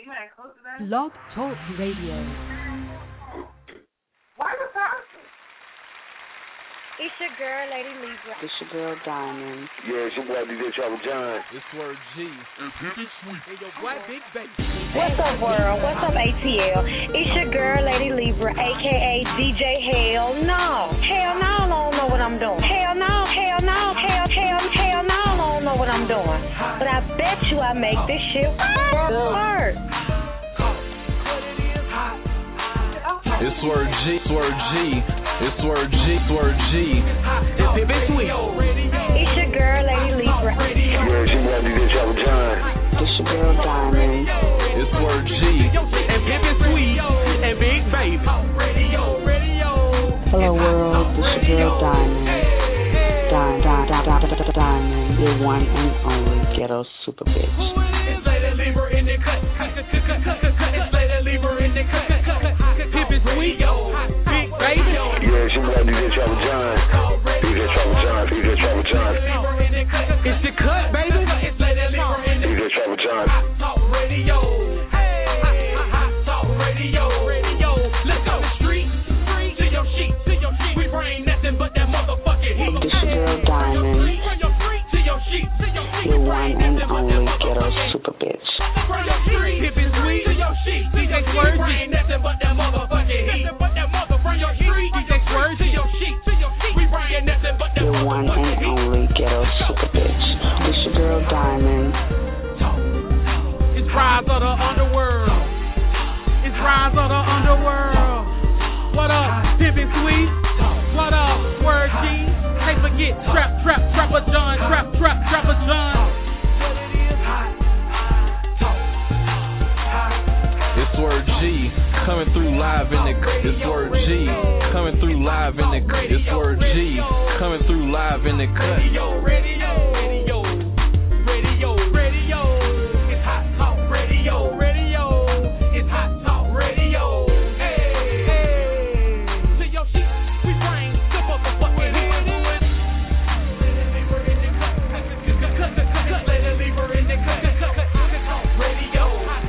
Blog Talk Radio. Why was that? It's your girl, Lady Libra. It's your girl, Diamond. Yeah, it's your boy, DJ Trouble John. It's Word G. It's Hippie Sweet. And your boy, Big Baby. What's up, world? What's up, ATL? It's your girl, Lady Libra, a.k.a. DJ Hell No. Hell no, I don't know what I'm doing. Hell no, hell no, hell no, I don't know what I'm doing. But I bet you I make this shit work. It's Word G. It's Word G. It's Word G. It's Word G. It's Hippie Sweet. It's your girl, Lady Libra. Yeah, it's your boy, DJ Trouble John. It's your girl, Diamond. It's Word G. And Hippie Sweet. And Big Baby. Hello, world. It's your girl, Diamond. Diamond. Your one and only ghetto super bitch. It's Lady Libra in the cut. It's Lady Libra in the cut. Hippie Sweet. Big Baby. Yeah, it's your boy, DJ Trouble John. DJ Trouble John. DJ Trouble John. It's the cut, baby. It's Lady Libra in the DJ Trouble John. Talk radio. Talk radio. Let's go the street. To your sheet. We bring nothing but that motherfucking heat. It's your girl, Diamond. Your one and only ghetto super bitch. From your street, Hippie Sweet. To your sheet. DJ Swerve. We bring nothing but that motherfucking heat. From your street, DJ Swerve. To your sheet. We bring nothing but that Your one and only ghetto super bitch. It's your girl, Diamond. It's Rise of the Underworld. It's Rise of the Underworld. What up, Hippie Sweet? What up, Word G? Hey, forget Trapper John, Trapper John. It's Word G coming through live in the. It's Word G coming through live in the. It's Word G coming through live in the cut. Radio. It's Hot Talk Radio. It's Hot Talk Radio. Hey. To your sheet, we bring the motherfucking heat. Lady Libra in the cut. Radio.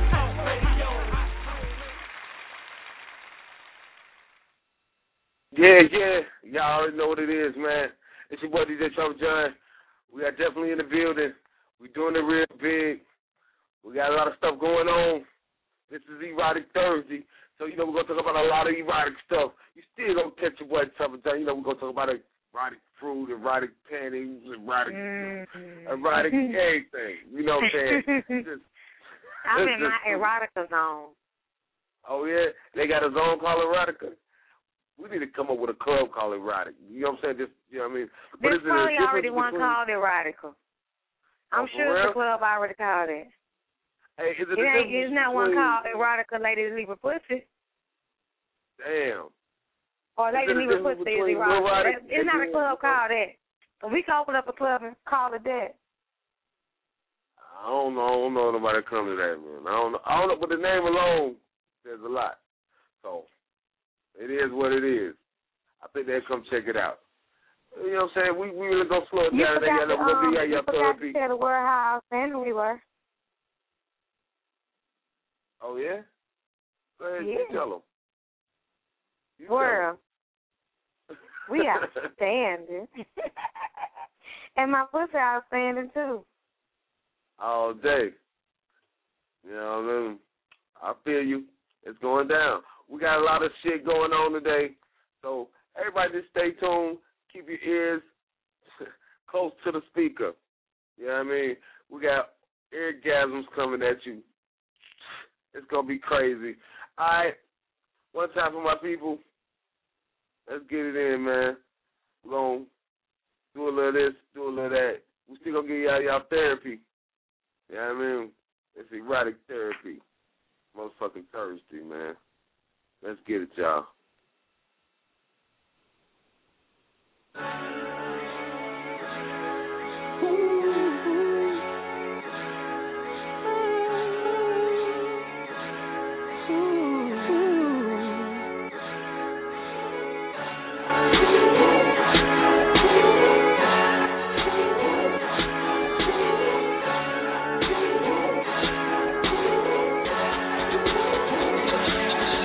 Yeah. Y'all already know what it is, man. It's your boy, DJ Trouble John. We are definitely in the building. We doing it real big. We got a lot of stuff going on. This is Erotic Thursday. So, we're going to talk about a lot of erotic stuff. You still don't catch your boy Trouble John. We're going to talk about erotic fruit, erotic panties, erotic everything. You know what I'm saying? I'm in my erotica zone. Oh, yeah? They got a zone called erotica? We need to come up with a club called erotic. You know what I'm saying? Just, you know what I mean? There's probably already one called erotica. I'm sure the club already called it. Hey, It's not one called erotica Lady Libra Pussy. Damn. Or Lady Libra Pussy is erotica. It's not a club called that. But we can open up a club and call it that. I don't know nobody that comes to that, man. I don't know, but the name alone says a lot. So, it is what it is. I think they'll come check it out. You know what I'm saying? We really going to slow it down. You forgot to tell the warehouse and we were. Oh, yeah? Go ahead, yeah. You tell them. World. We outstanding. And my pussy outstanding, too. All day. You know what I mean? I feel you. It's going down. We got a lot of shit going on today. So, everybody just stay tuned. Keep your ears close to the speaker. You know what I mean? We got orgasms coming at you. It's going to be crazy. All right. One time for my people. Let's get it in, man. We're going to do a little of this, do a little of that. We still going to give y'all therapy. You know what I mean? It's erotic therapy. Motherfucking Thursday, man. Let's get it, y'all.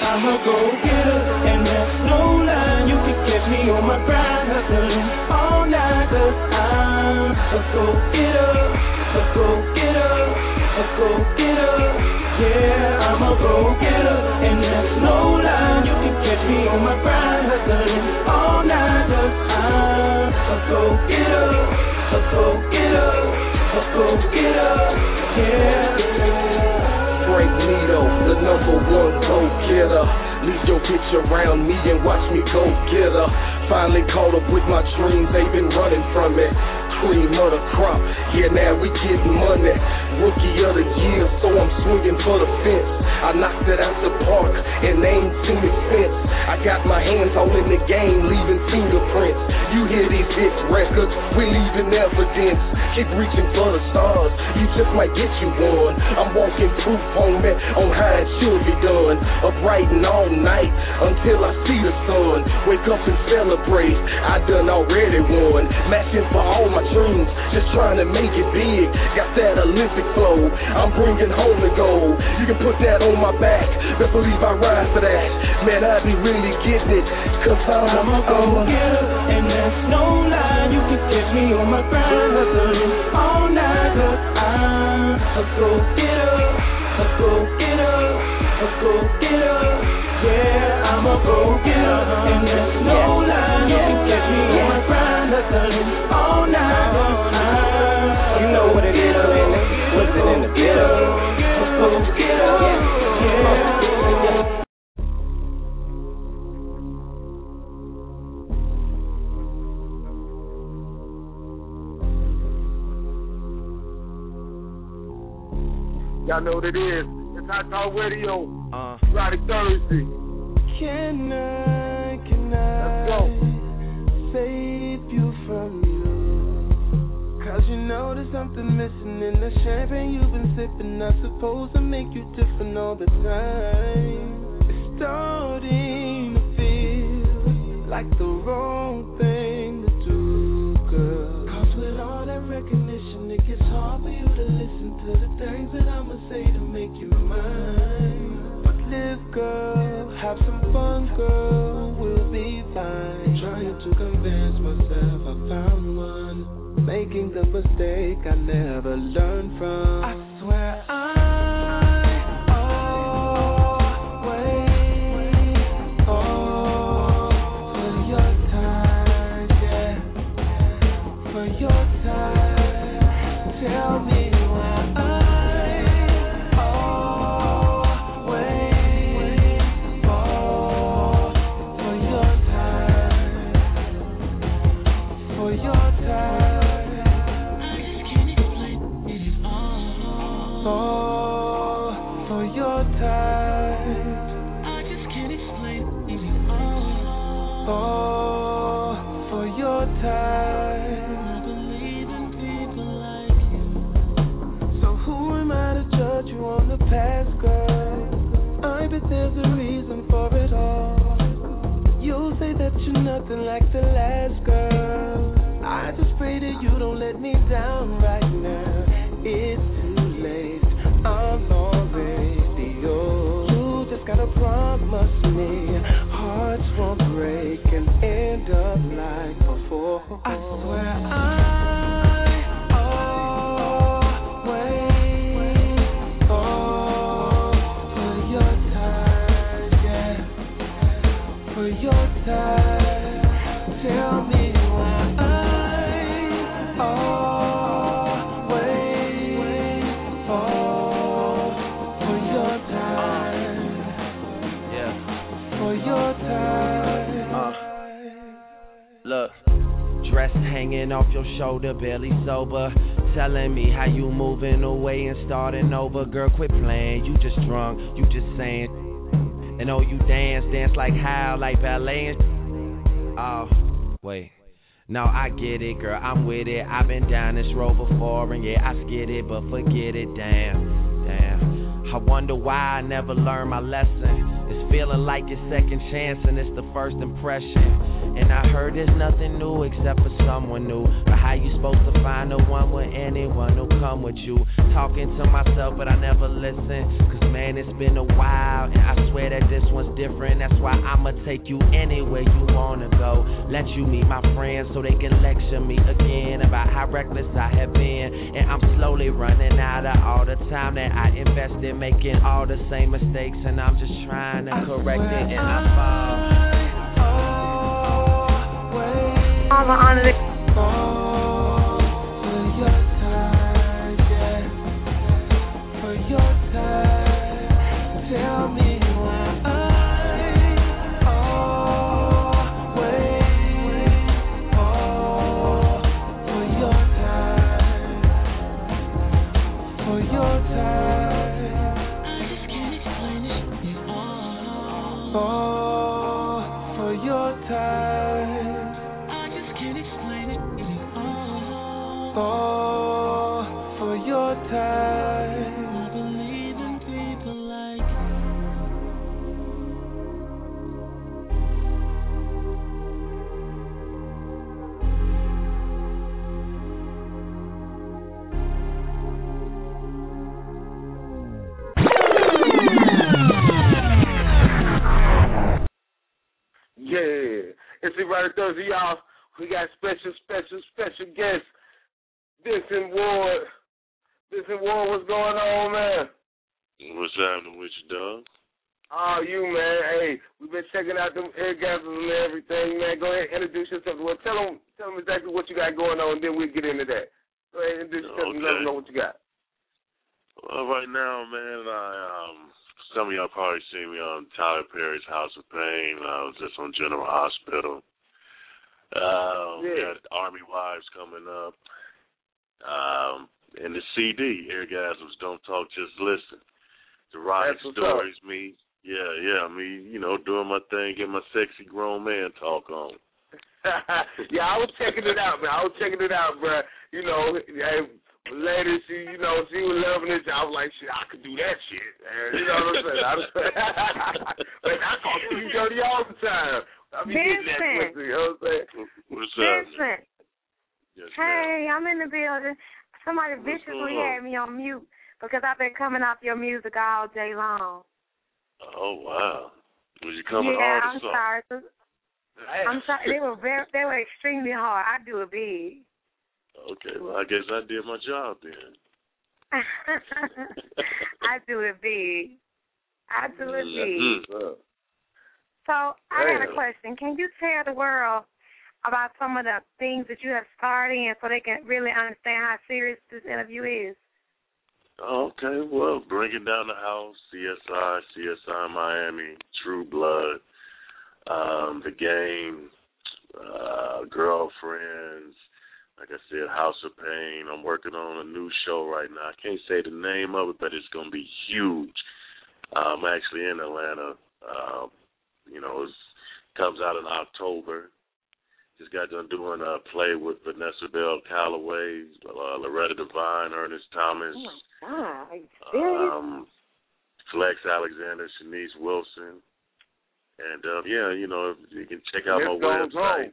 I'm a go-getter, and there's no line. You can catch me on my grind, hustling all night, 'cause I'm a go-getter, a go-getter, a go-getter. Yeah, I'm a go-getter, and there's no line. You can catch me on my grind, hustling all night, 'cause I'm a go-getter, a go-getter, a go-getter. Yeah. Frank Nito, the #1 go-getter. Leave your bitch around me and watch me go get her. Finally caught up with my dreams, they been running from it. Cream of the crop, yeah, now we getting money. Rookie of the year, so I'm swinging for the fence. I knocked it out the park and aimed to the fence. I got my hands all in the game, leaving fingerprints. You hear these hit records, we leaving evidence. Keep reaching for the stars, you just might get you one. I'm walking proof on me, on how it should be done. Up writing all night until I see the sun. Wake up and celebrate, I done already won. Matching for all my dreams, just trying to make it big. Got that Olympic flow, I'm bringing home the gold. You can put that on my back, best believe I ride for that. Man, I be really getting it, 'cause I'm a go-getter, and there's no lie. You can catch me on my grind, hustling all night, 'cause I'm a go-getter, a go-getter, a go-getter. Yeah, I'm a go-getter, and there's no lie. You can catch me on my grind, hustling all night, 'cause I'm, you know what it is, man. What's it in the building? A go-getter, yeah. Y'all know what it is. It's Hot Talk Radio. Friday, Thursday. Can I Let's go. save you from you? 'Cause you know there's something missing in the champagne you've been sipping. Not supposed to make you different all the time. It's starting to feel like the wrong thing to do, girl. 'Cause with all that recognition, it gets hard for you to listen to the things that I'ma say to make you mine. But live, girl, have some fun, girl, we'll be fine. Trying to convince myself I found one, making the mistake I never learned from. I swear there's a reason for it all. You'll say that you're nothing like the last girl. I just pray that you don't let me down right now. It's too late, I'm already yours. You just gotta promise me hearts won't break and end up like before. I swear tell me why I always fall for your time. Yeah, for your time. Look, dress hanging off your shoulder, barely sober. Telling me how you moving away and starting over. Girl, quit playing, you just drunk, you just saying. And oh, you dance like how, like ballet and oh, wait. No, I get it, girl, I'm with it. I've been down this road before, and yeah, I skid it, but forget it, damn. I wonder why I never learned my lesson. It's feeling like it's second chance, and it's the first impression. And I heard there's nothing new except for someone new. But how you supposed to find the one with anyone who'll come with you? Talking to myself, but I never listen. Cause man, it's been a while, and I swear that this one's different. That's why I'ma take you anywhere you wanna go. Let you meet my friends so they can lecture me again about how reckless I have been. And I'm slowly running out of all the time that I invested making all the same mistakes. And I'm just trying to correct it, and I fall. All the honor that It's Erotic Thursday, y'all. We got special guest, Vincent Ward. Vincent Ward, what's going on, man? What's happening with you, dog? Oh, you, man. Hey, we've been checking out them orgasms and everything, man. Go ahead and introduce yourself. Well, tell them exactly what you got going on, and then we'll get into that. Go ahead and introduce yourself and let them know what you got. Well, right now, man, some of y'all probably seen me on Tyler Perry's House of Pain. I was just on General Hospital. We got Army Wives coming up. And the CD, Orgasms Don't Talk, Just Listen. The erotic stories, me, doing my thing, getting my sexy grown man talk on. Yeah, I was checking it out, man. Bro. You know, ladies, she was loving it. I was like, shit, I could do that shit. Man. You know what I'm saying? But I talk to you dirty all the time. I be getting that pussy, you know what I'm saying? What's up? Vincent. Yes, hey, I'm in the building. Somebody viciously had me on mute because I've been coming off your music all day long. Oh, wow. Was you coming hard or something? I'm sorry. They were extremely hard. I do it big. Okay, well, I guess I did my job then. I do it big. So I got a question. Can you tell the world about some of the things that you have starred in so they can really understand how serious this interview is? Okay, well, Bringing Down the House, CSI Miami, True Blood, The Game, Girlfriends, like I said, House of Pain. I'm working on a new show right now. I can't say the name of it, but it's going to be huge. I'm actually in Atlanta. It comes out in October. Just got done doing a play with Vanessa Bell Calloway, Loretta Devine, Ernest Thomas. Oh, my God. Are you serious? Flex Alexander, Shanice Wilson. And, you can check out my website.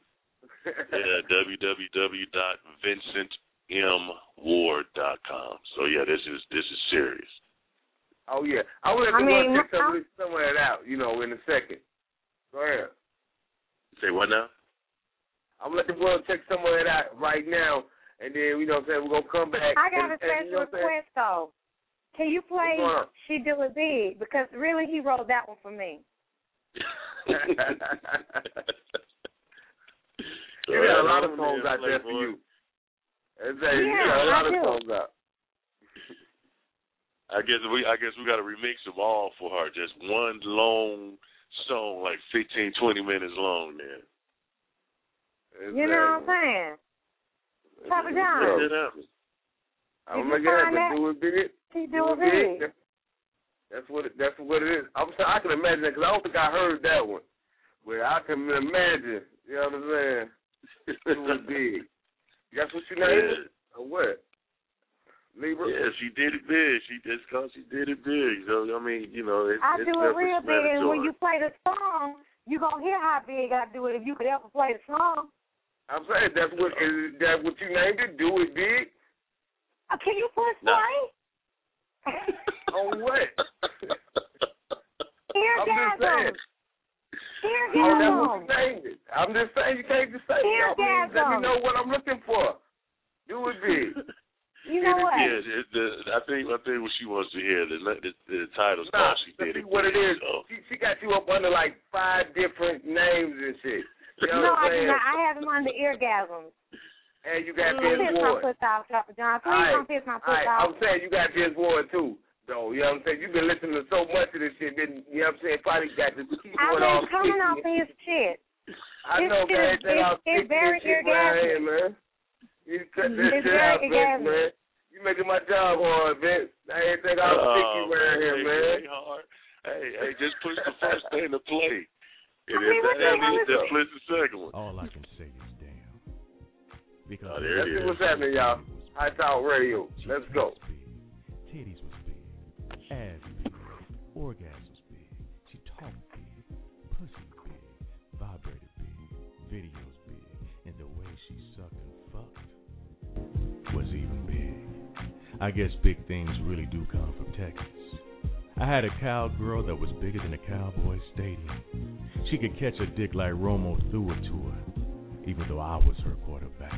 www.vincentmward.com. So, yeah, this is serious. Oh, yeah. I will let the world check some of that out, in a second. Go ahead. Say what now? I'm going to let the world check some of that out right now, and then, we're going to come back. I got a special request, though. Can you play She Do It Big? Because, really, he wrote that one for me. You got a lot of songs out there for you. You got a lot of songs out. I guess we got to remix them all for her. Just one long song, like 15, 20 minutes long there. Exactly. You know what I'm saying? Papa John. I'm going to get it, do it big. He do it big. That's what it is. I can imagine that because I don't think I heard that one. But I can imagine, you know what I'm saying? Do it big. That's what you named it? Or what? Libra? Yeah, she did it big. She did it big. So, I mean, I do it real big, and when you play the song, You gonna hear how big I do it if you could ever play the song. I'm saying that's what you named it. Do it big. Can you push play? On what? Eargasm. Oh, that's what you named it. I'm just saying you can't just say it. Let me know what I'm looking for. Do it big. You know what? Yeah, I think what she wants to hear the title's called She Did It. What it is? She got you up under like 5 different names and shit. You know what I'm saying? I have them under Eargasm. And you got Vince Ward. Please don't piss my foot off. I'm saying you got Vince Ward too. Though, you know what I'm saying? You've been listening to so much of this shit, you know what I'm saying? Probably got the keyboard off. I've been coming off his shit. I know, man. It's very Eargasm. Man. You cut this shit out, Vince, man. You making my job hard, Vince. Everything I'm sticky around here, man. Hey, just push the first thing to play. And if that means just push the second one. All I can say is damn. Because let's see what's happening, y'all. High Talk Radio. Let's go. Titties was big. Ass big. Orgasms big. She talked big. Pussy big. Vibrated big. Videos big. And the way she sucked and fucked was even big. I guess big things really do come from Texas. I had a cowgirl that was bigger than a Cowboy Stadium. She could catch a dick like Romo threw it to her, even though I was her quarterback.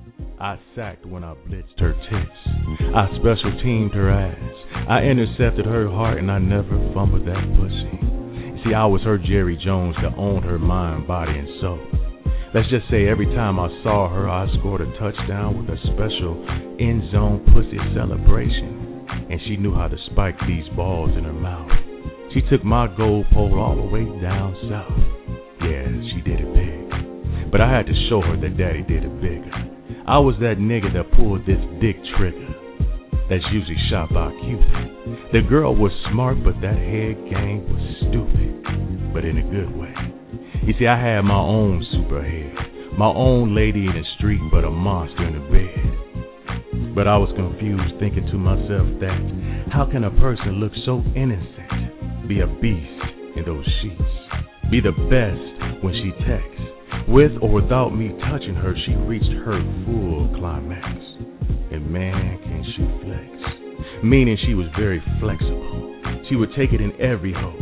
I sacked when I blitzed her tits. I special teamed her ass. I intercepted her heart and I never fumbled that pussy. See, I was her Jerry Jones that owned her mind, body, and soul. Let's just say every time I saw her, I scored a touchdown with a special end zone pussy celebration. And she knew how to spike these balls in her mouth. She took my gold pole all the way down south. Yeah, she did it big. But I had to show her that Daddy did it bigger. I was that nigga that pulled this dick trigger. That's usually shot by Cupid. The girl was smart, but that head game was stupid. But in a good way. You see, I had my own superhead. My own lady in the street, but a monster in the bed. But I was confused, thinking to myself that how can a person look so innocent, be a beast in those sheets, be the best when she texts? With or without me touching her, she reached her full climax. And man, can she flex. Meaning she was very flexible. She would take it in every hole.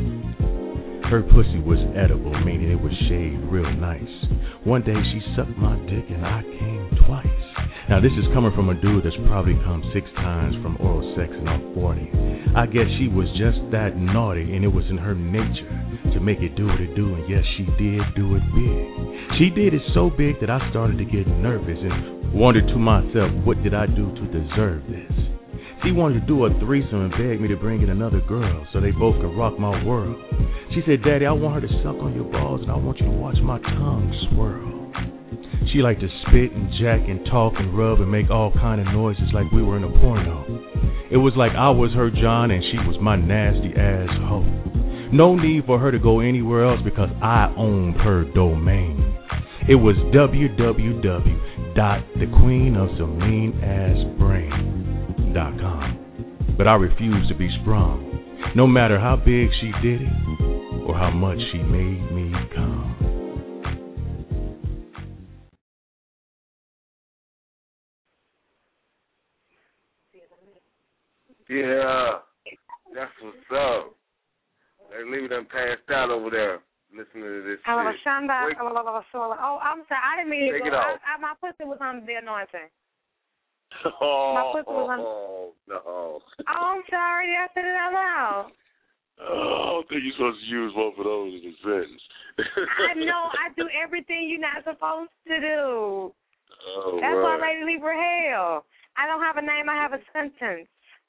Her pussy was edible, meaning it was shaved real nice. One day she sucked my dick and I came twice. Now this is coming from a dude that's probably come 6 times from oral sex and I'm 40. I guess she was just that naughty and it was in her nature to make it do what it do, and yes, she did do it big. She did it so big that I started to get nervous and wondered to myself, what did I do to deserve this? She wanted to do a threesome and begged me to bring in another girl so they both could rock my world. She said, Daddy, I want her to suck on your balls and I want you to watch my tongue swirl. She liked to spit and jack and talk and rub and make all kind of noises like we were in a porno. It was like I was her John and she was my nasty ass hoe. No need for her to go anywhere else because I owned her domain. It was www.thequeenofsomemeanassbrain.com. But I refused to be sprung, no matter how big she did it or how much she made me come. Yeah, that's what's up. They leave them passed out over there listening to this shit. Oh, I'm sorry. I didn't mean Take to it off. my pussy was under the anointing. Oh, My pussy was under... no. Oh, I'm sorry. I said it out loud. Oh, I think you're supposed to use both of those in a sentence. I know. I do everything you're not supposed to do. Oh, that's right. why Lady Libra hell. I don't have a name. I have a sentence.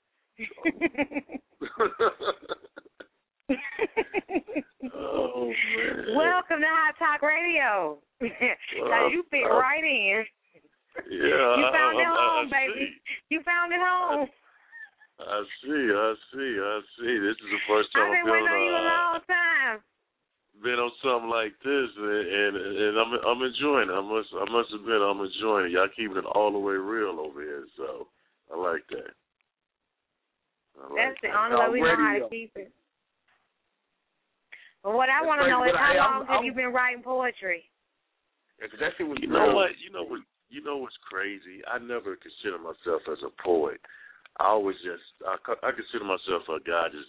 Oh, man. Welcome to Hot Talk Radio. Now you fit right in. Yeah, you found it home, I baby. see. You found it home. I see. This is the first time I've been waiting on you a long time. Been on something like this, and I'm enjoying it. I must admit, I'm enjoying it. Y'all keeping it all the way real over here, so I like that. That's the only way we know how to keep it. But what I want to know is how long have you been writing poetry? Yeah, 'cause that shit was You know what? You know what's crazy? I never consider myself as a poet. I always I consider myself a guy just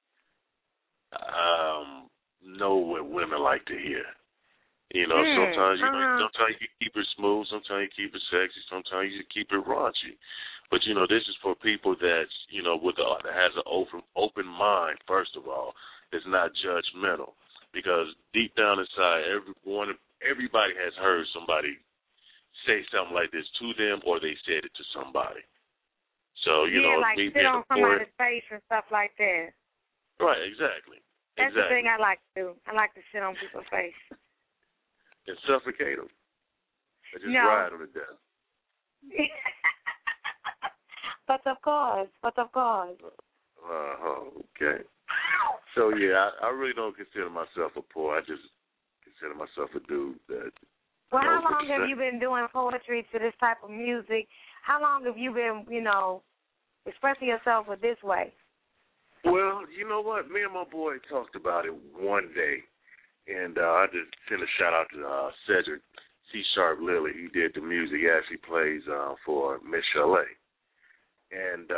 know what women like to hear. You know, sometimes sometimes you keep it smooth, sometimes you keep it sexy, sometimes you keep it raunchy. But you know, this is for people that's that has an open mind. First of all, that's not judgmental, because deep down inside, everybody has heard somebody say something like this to them, or they said it to somebody. So like me sit on somebody's face and stuff like that. Right, exactly. That's the thing I like to do. I like to sit on people's face and suffocate them. I just ride them to death. But of course. Okay. So yeah, I really don't consider myself a poet. I just consider myself a dude that. Well, how long have you been doing poetry to this type of music? How long have you been, expressing yourself with this way? Well, you know what? Me and my boy talked about it one day, and I just sent a shout out to Cedric C. Sharp Lilly. He did the music. He actually plays for Miss Chalet. And,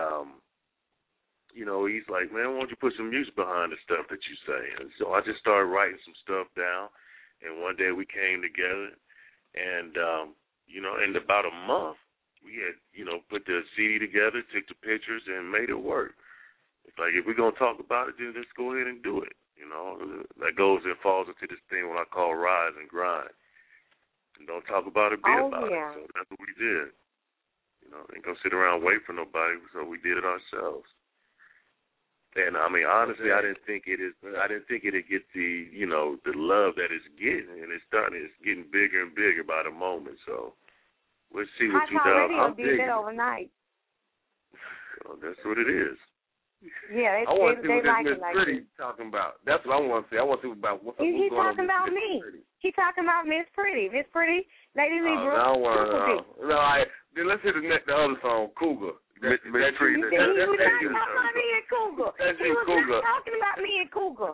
he's like, man, why don't you put some music behind the stuff that you say? And so I just started writing some stuff down, and one day we came together, and, in about a month, we had, put the CD together, took the pictures, and made it work. It's like, if we're going to talk about it, then let's go ahead and do it. That goes and falls into this thing what I call rise and grind. And don't talk about it, be about it. So that's what we did. Ain't gonna sit around and wait for nobody, so we did it ourselves. And I mean, honestly, I didn't think it'd get the the love that it's getting, and it's getting bigger and bigger by the moment. So we'll see what you do. I'm digging it overnight. So that's what it is. Yeah, I want to see what like Miss Pretty talking about. That's what I want to see. I want to see about what's going on. He's talking about me. He's talking about Miss Pretty. Miss Pretty, Lady Libra. Let's hit the other song, Cougar. Miss Pretty. He was not talking about me and Cougar. He was not talking about me and Cougar.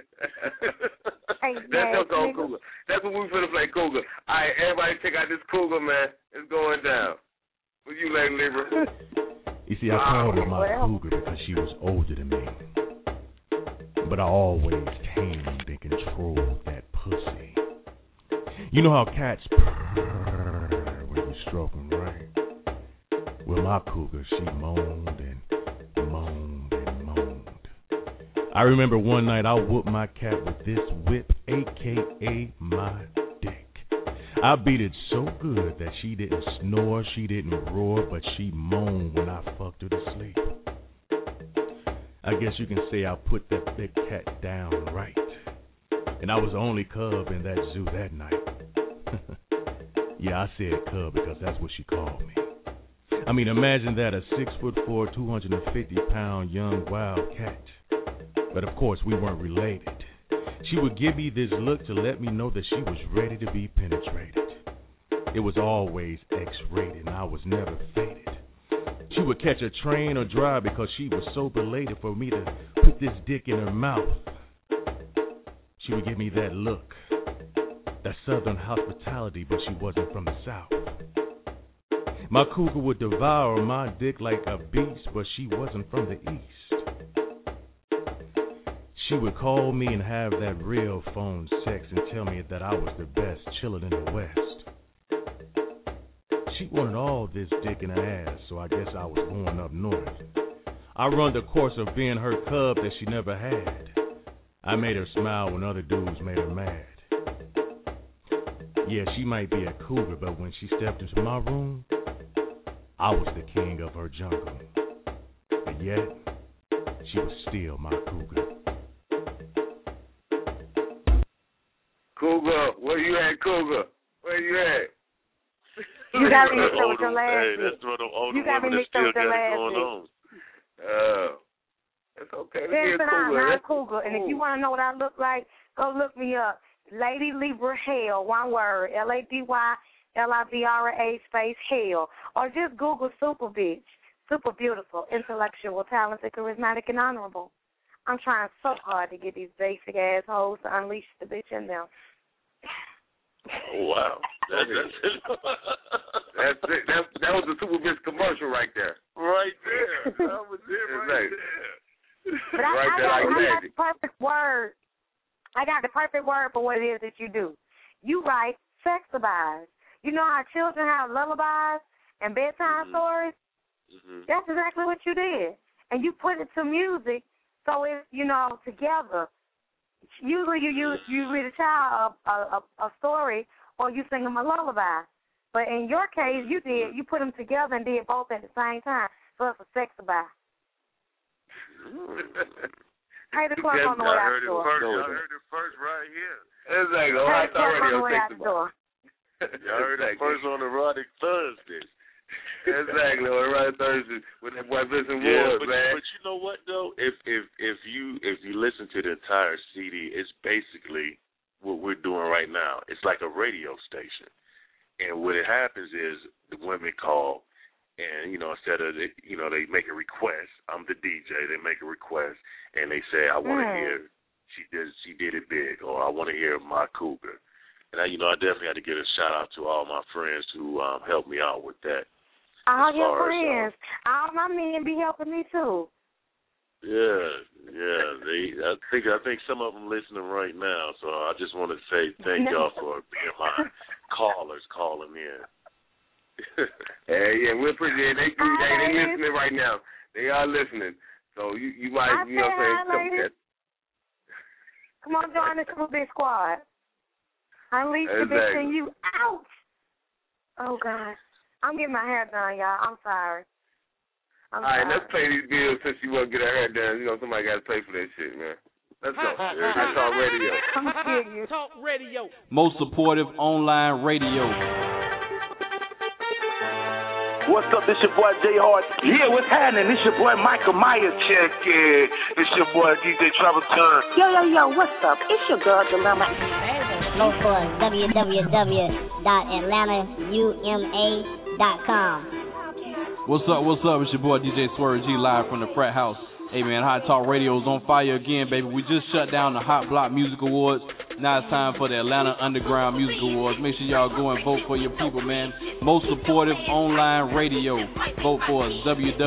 That's your song, Cougar. That's what we're going to play, Cougar. All right, everybody check out this Cougar, man. It's going down. With you, Lady Libra. You see, I called her my cougar because she was older than me. But I always tamed and controlled that pussy. You know how cats purr when you stroke them, right? Well, my cougar, she moaned and moaned and moaned. I remember one night I whooped my cat with this whip, a.k.a. my dick. I beat it so good that she didn't snore, she didn't roar, but she moaned when I fucked her to sleep. I guess you can say I put that big cat down right. And I was the only cub in that zoo that night. Yeah, I said cub because that's what she called me. I mean, imagine that, a 6'4", 250-pound young wild cat. But of course, we weren't related. She would give me this look to let me know that she was ready to be penetrated. It was always X-rated, and I was never faded. She would catch a train or drive because she was so belated for me to put this dick in her mouth. She would give me that look, that southern hospitality, but she wasn't from the South. My cougar would devour my dick like a beast, but she wasn't from the East. She would call me and have that real phone sex and tell me that I was the best chillin' in the West. She wanted all this dick in her ass, so I guess I was going up north. I run the course of being her cub that she never had. I made her smile when other dudes made her mad. Yeah, she might be a cougar, but when she stepped into my room, I was the king of her jungle. But yet, she was still my cougar. Cougar, where you at, Cougar? Where you at? You got me mixed up with your last Hey, that's what the older you got me women that mixed up still with your got it last going on. It's okay. Listen, I'm Cougar, and if you want to know what I look like, go look me up. Lady Libra Hell, one word, LADYLIBRA space Hell, or just Google Super Bitch. Super beautiful, intellectual, talented, charismatic, and honorable. I'm trying so hard to get these basic assholes to unleash the bitch in them. Oh, wow. That's it. That was the Super Bitch commercial right there. Right there. That was it right there. But I got the perfect word. I got the perfect word for what it is that you do. You write sex-abides. You know how children have lullabies and bedtime stories? Mm-hmm. That's exactly what you did. And you put it to music so it's, together. Usually you read a child a story or you sing them a lullaby. But in your case, you put them together and did both at the same time. So it's a sex-abide. Hey, the clock on the way out the door. I heard it first right here. Exactly. Right, radio sex-abide. Y'all heard it first on Erotic Thursday. Exactly, on Erotic Thursday with that boy Vincent Woods, man. But you know what though? If you listen to the entire CD, it's basically what we're doing right now. It's like a radio station, and what it happens is the women call, and instead of they make a request. I'm the DJ. They make a request, and they say, I want to hear she did it big, or I want to hear My Cougar. And I definitely had to give a shout out to all my friends who helped me out with that. All your friends, all my men be helping me too. Yeah. I think some of them listening right now. So I just want to say thank y'all for being my callers calling in. Yeah, we appreciate it. They listening right now. They are listening. So you might, say, come on, join the Super Big Squad. Unleash the bitch in you. Ouch! Oh, God. I'm getting my hair done, y'all. I'm sorry. All right, let's play these bills since you want to get her hair done. Somebody got to pay for that shit, man. Let's go. That's Talk Radio. Talk Radio. Most supportive online radio. What's up? This your boy J Hard. Yeah, what's happening? This your boy Michael Myers. Check it. It's your boy DJ Travel Turn. Yo, what's up? It's your girl Dilemma. Go for www.atlantauma.com. What's up? It's your boy DJ Swerve G live from the Frat House. Hey man, Hot Talk Radio is on fire again, baby. We just shut down the Hot Block Music Awards. Now it's time for the Atlanta Underground Music Awards. Make sure y'all go and vote for your people, man. Most supportive online radio. Vote for us,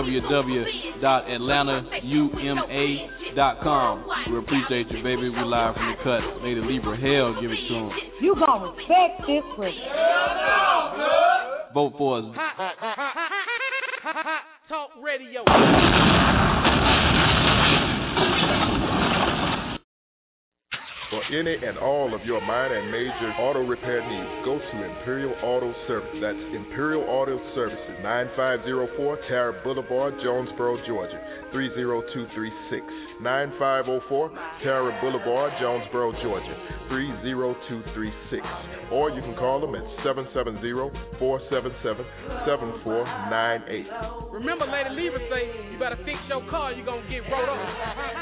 www.atlantauma.com. We appreciate you, baby. We live from the cut. May the Libra hell give it to them. You gonna respect this one. Vote for us. Talk Radio. For any and all of your minor and major auto repair needs, go to Imperial Auto Service. That's Imperial Auto Services, 9504 Tara Boulevard, Jonesboro, Georgia, 30236. 9504 Tara Boulevard, Jonesboro, Georgia, 30236. Or you can call them at 770-477-7498. Remember, Lady Lever say, you better fix your car, you're going to get rolled up.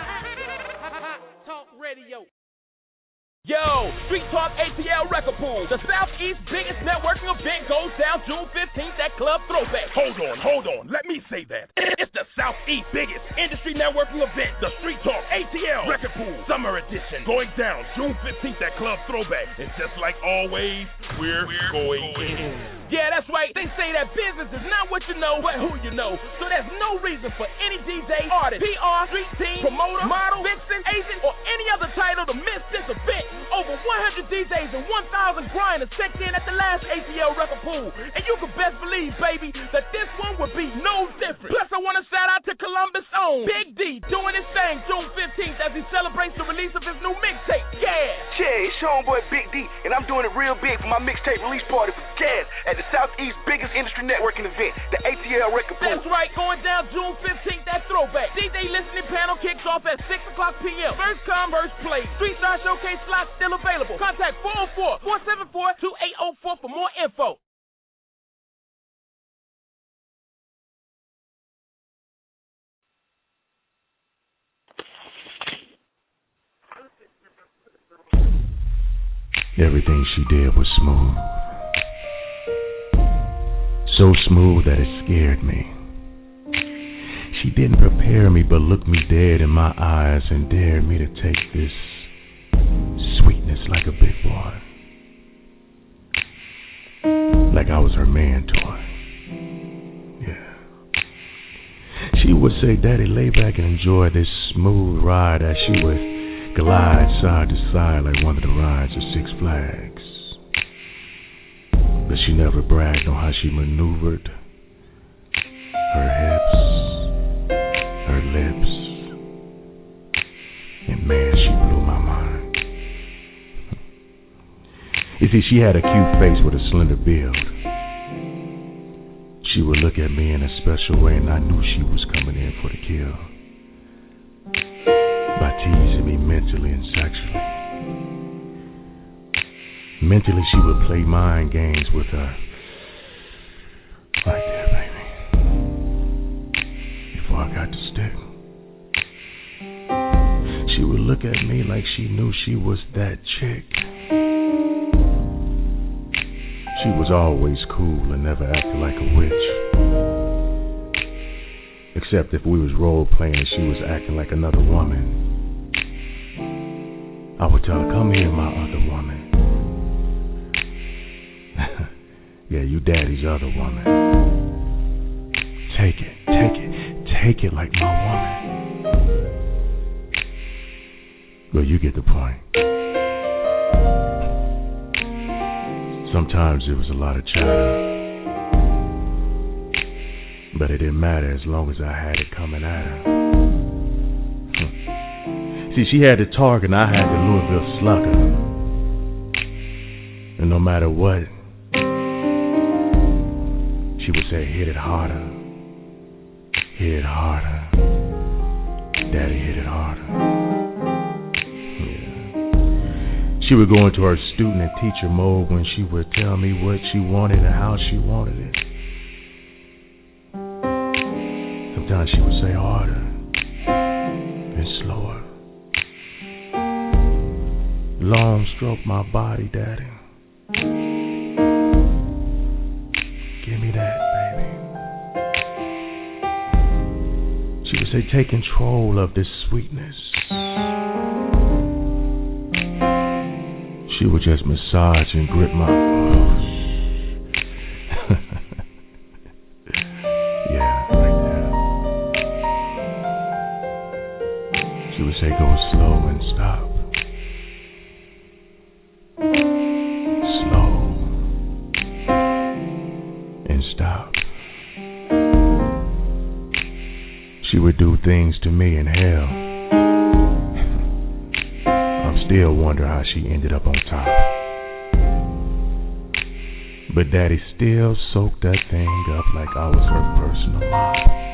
Talk Radio. Yo, Street Talk ATL Record Pool. The Southeast's biggest networking event goes down June 15th at Club Throwback. Hold on. Let me say that. It's the Southeast's biggest industry networking event. The Street Talk ATL Record Pool Summer Edition. Going down June 15th at Club Throwback. And just like always, we're going in. Yeah, that's right. They say that business is not what you know, but who you know. So there's no reason for any DJ, artist, PR, street team, promoter, model, vixen, agent, or any other title to miss this event. Over 100 DJs and 1,000 grinders checked in at the last ATL Record Pool. And you can best believe, baby, that this one would be no different. Plus, I want to shout out to Columbus' own Big D doing his thing June 15th as he celebrates the release of his new mixtape, Gas. Yeah, it's your homeboy Big D, and I'm doing it real big for my mixtape release party for Gas at the Southeast's biggest industry networking event, the ATL Record Pool. That's right, going down June 15th at Throwback. DJ listening panel kicks off at 6 o'clock p.m. First come, first play. Street Star Showcase slots still available. Contact 404-474-2804 for more info. Everything she did was smooth. So smooth that it scared me. She She didn't prepare me but looked me dead in my eyes and dared me to take this sweetness like a big boy. Like I was her mentor. Yeah. She would say, Daddy, lay back and enjoy this smooth ride as she would glide side to side like one of the rides of Six Flags. But she never bragged on how she maneuvered her hips, her lips, and man, she blew my mind. You see, she had a cute face with a slender build. She would look at me in a special way, and I knew she was coming in for the kill. By teasing me mentally and sexually. Mentally, she would play mind games with her. Like that, baby. Before I got to stick. She would look at me like she knew she was that chick. She was always cool and never acted like a witch. Except if we was role-playing and she was acting like another woman. I would tell her, come here, my other woman. Yeah, you daddy's other woman. Take it, take it, take it like my woman. Well, you get the point. Sometimes it was a lot of chatter. But it didn't matter as long as I had it coming at her. See, she had the target and I had the Louisville Slugger. And no matter what, she would say, hit it harder. Hit it harder. Daddy, hit it harder. Yeah. She would go into her student and teacher mode when she would tell me what she wanted and how she wanted it. Sometimes she would say harder and slower. Long stroke my body, Daddy. Give me that, baby. She would say, take control of this sweetness. She would just massage and grip my... Yeah, like that. She would say, go slow and stop. Slow and stop. She would do things to me in hell. I'm still wondering how she ended up on top. But Daddy still soaked that thing up like I was her personal mom.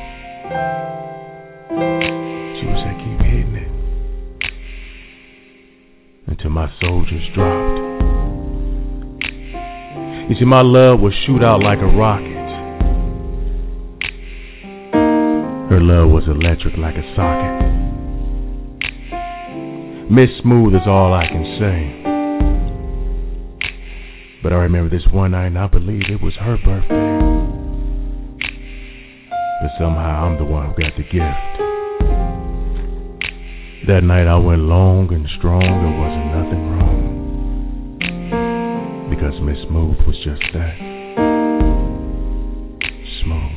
She would say, keep hitting it until my soldiers dropped. You see, my love would shoot out like a rocket. Her love was electric like a socket. Miss Smooth is all I can say. But I remember this one night and I believe it was her birthday. But somehow I'm the one who got the gift. That night I went long and strong, there wasn't nothing wrong. Because Miss Smooth was just that. Smooth.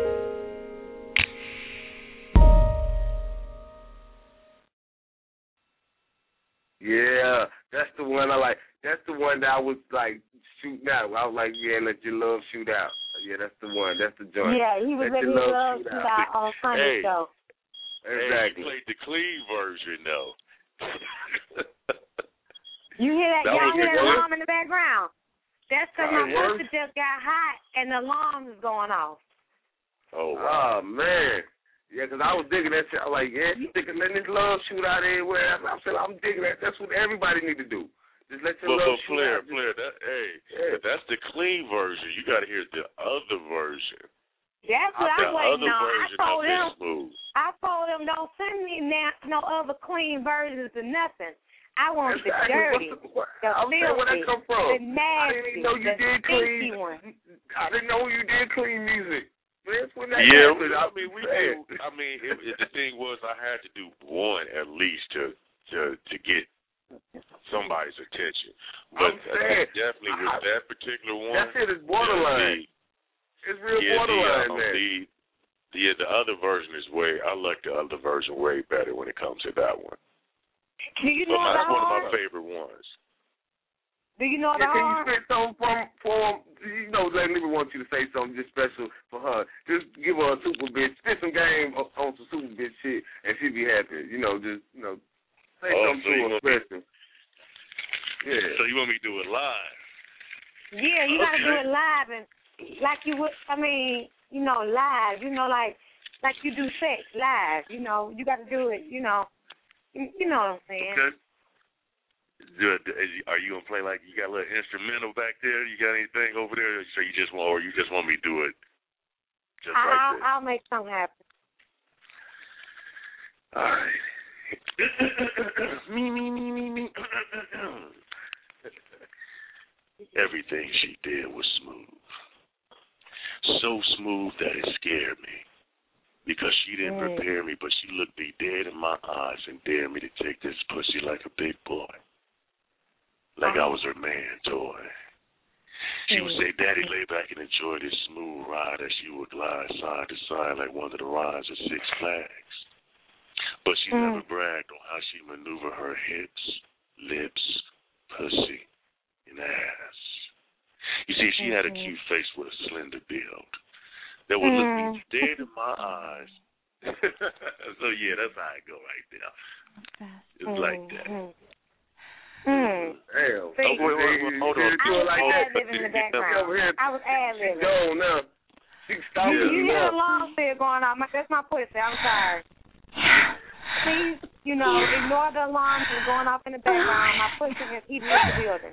Yeah, that's the one I like. That's the one that I was like shooting out. I was like, yeah, let your love shoot out. Yeah, that's the one. That's the joint. Yeah, he was letting his love shoot out on Sunday show. Exactly. Hey, you played the clean version though. You hear that? Y'all hear that alarm in the background? That's because my works. sister just got hot and the alarm is going off. Oh, wow. Oh man. Yeah, because I was digging that shit. I was like, yeah, you letting his love shoot out everywhere. I said, I'm digging that. That's what everybody need to do. Just let your love shoot out. Flair, but that's the clean version. You got to hear the other version. That's what I'm waiting on. I told him, don't send me no other clean versions or nothing. I want the dirty, the filthy, where that come from? the nasty, I didn't know you the did stinky clean. one. I didn't know you did clean music. Vince, when that yeah, happened, I mean, we do. I mean, the thing was, I had to do one at least to get somebody's attention. But definitely with that particular one, that shit is borderline. It's real borderline, man. The other version is I like the other version way better when it comes to that one. Do you know that's one of my favorite ones. Do you know can you spit something from you know, Lady wants you to say something just special for her. Just give her a super bitch, spit some game on some super bitch shit, and she'd be happy. You know, just, you know, say something to her special. Yeah. So you want me to do it live? Yeah, you gotta do it live, and like you would, I mean, you know, live, you know, like you do sex live, you know, you gotta do it, you know what I'm saying. Okay. Are you gonna play like you got a little instrumental back there? You got anything over there? So you just want me to do it just like this? I'll make something happen. All right. Me. Everything she did was smooth. So smooth that it scared me. Because she didn't prepare me, but she looked me dead in my eyes and dared me to take this pussy like a big boy. Like I was her man toy. She would say, Daddy, lay back and enjoy this smooth ride as she would glide side to side like one of the rides at Six Flags. But she never bragged on how she maneuvered her hips, lips, pussy, and ass. You see, she had a cute face with a slender build that would look me dead in my eyes. So, yeah, that's how I go right there. It's like that. Damn. Hold on. I was ad-libbing in the background. I was ad-libbing. Go now. You hear a long bit going on. That's my pussy. I'm sorry. Please, you know, ignore the alarm that's going off in the background. My pussy is eating up the building.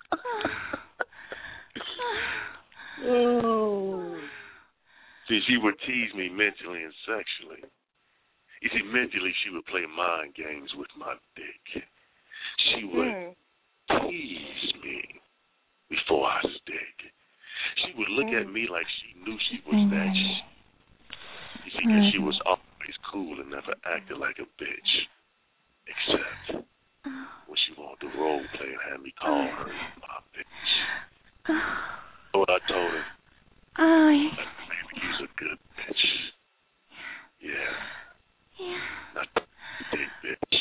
See, she would tease me mentally and sexually. You see, mentally she would play mind games with my dick. She would tease me before I stick. She would look at me like she knew she was that shit. You see, because she was always cool and never acted like a bitch. Except when she wanted to role play and had me call her my bitch. So what I told her, maybe you's a good bitch. Yeah. Not a big bitch.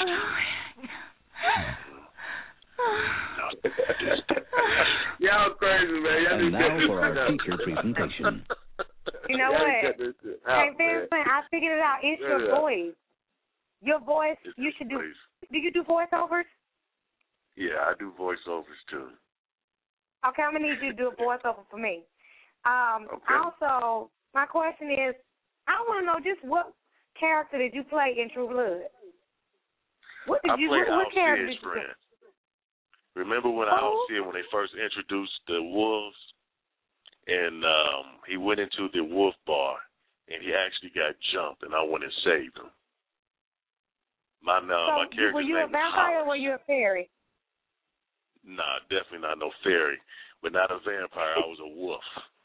Y'all crazy, man. Y'all and now for our feature presentation. You know what? Hey, Vincent, I figured it out. It's your voice. Your voice, you should do. Do you do voiceovers? Yeah, I do voiceovers too. Okay, I'm gonna need you to do a voiceover for me. Also, my question is, I want to know just what character did you play in True Blood? What character did you play? Remember when Alcide, when they first introduced the wolves, and he went into the wolf bar, and he actually got jumped, and I went and saved him. My character's name is Were you a vampire or were you a fairy? Nah, definitely not no fairy, but not a vampire. I was a wolf.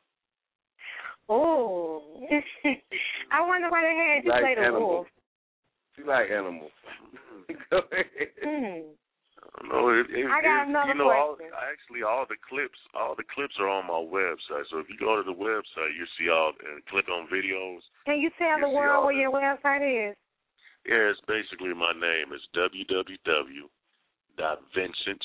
Oh, I wonder why they had you play the wolf. She like animals. Go ahead. No, I got another question. All the clips are on my website. So if you go to the website, you see and click on videos. Can you tell the world where your website is? Yeah, it's basically my name. It's www.Vincent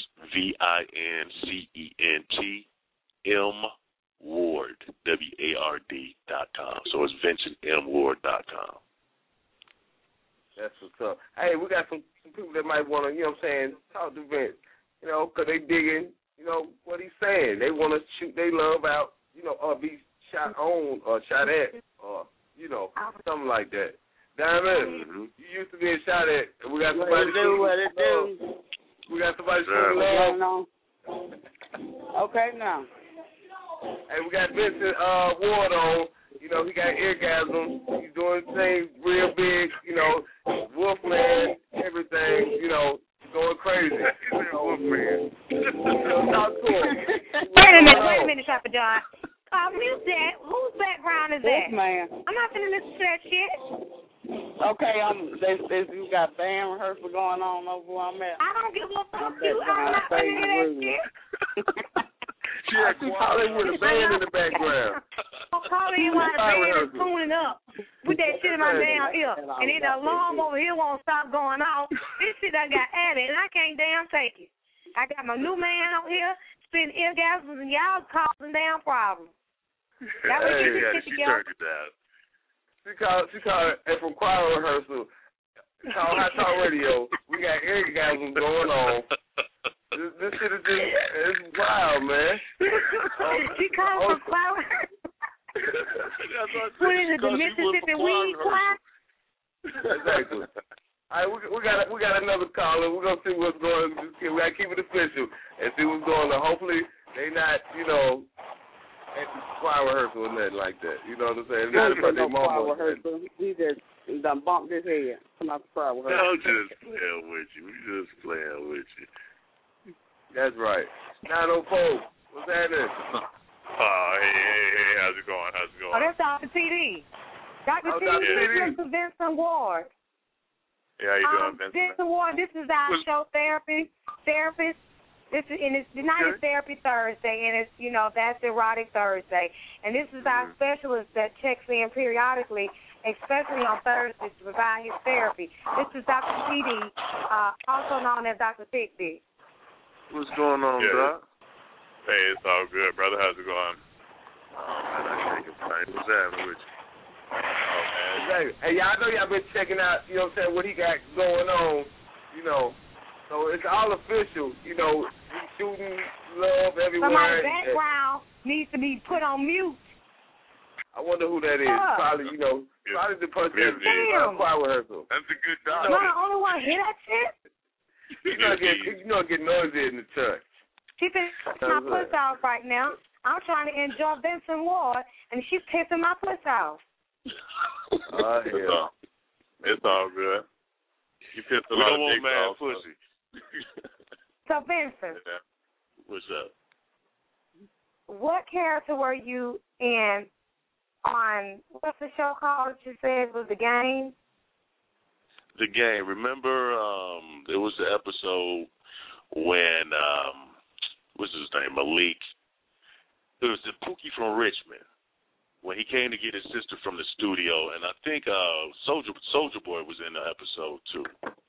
VincentMWard WARD.com. So it's VincentMWard.com. That's what's up. Hey, we got some people that might want to, you know what I'm saying, talk to Vince, you know, because they digging, you know, what he's saying. They want to shoot their love out, you know, or be shot on or shot at or, you know, something like that. Diamond, you used to being shot at, and we got somebody shooting love. We got somebody shooting love. Okay, now. Hey, we got Vincent Ward on. You know, he got eargasm. He's doing things real big, you know, Wolfman, everything, you know, going crazy. Wolfman. You know, talk to him. Wait a minute, Papa John. Whose background is that? Yes, ma'am. I'm not finna listen to that shit. Okay, you got band rehearsal going on over where I'm at. I don't give a fuck you. I'm not finna hear that shit. She calling with a band in the background. I'm calling you while the band is tuning up with that shit in my damn ear. And then the alarm over here won't stop going off. This shit I got added, and I can't damn take it. I got my new man out here spitting eargasms, and y'all causing damn problems. That was she turned it down. She called it from choir rehearsal. Called Hot Talk Radio. We got eargasms going on. This shit is just, it's wild, man. She called from choir. Put in the Mississippi Weed Choir. Exactly. All right, we got another caller. We're gonna see what's going. We gotta keep it official and see what's going on. Hopefully they not, at the choir rehearsal or nothing like that. You know what I'm saying? Not about their mama. He just done bumped his head. Come out the choir rehearsal. I'm just playing with you. We just playing with you. That's right. 904. What's happening? Hey, how's it going? Oh, that's Dr. TD. Dr. TD, Mr. Vincent Ward. Yeah, how you doing, Vincent? Vincent Ward, this is our show therapist. It's United Therapy Thursday, and it's, that's Erotic Thursday. And this is our specialist that checks in periodically, especially on Thursdays, to provide his therapy. This is Dr. TD, also known as Dr. Thick Dick. What's going on, Doc? Hey, it's all good, brother. How's it going? Man, I can't complain. What's happening with you? Oh, man. Hey, y'all know y'all been checking out, what he got going on, So it's all official, he's shooting love everywhere. Somebody's background needs to be put on mute. I wonder who that is. Probably, probably the person that's choir rehearsal. That's a good doctor. Am I the only one hear that shit? You get noisy in the church. She's pissing my puss off right now. I'm trying to enjoy Vincent Ward, and she's pissing my puss off. It's all good. You pissed a lot of dicks off. Pussy. So, Vincent. What's up? What character were you in on, what's the show called that you said was The Game? The Game. Remember, it was the episode when, what's his name, Malik. It was the Pookie from Richmond when he came to get his sister from the studio, and I think Soulja Boy was in the episode too.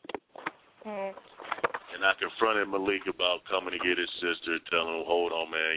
And I confronted Malik about coming to get his sister, telling him, "Hold on, man,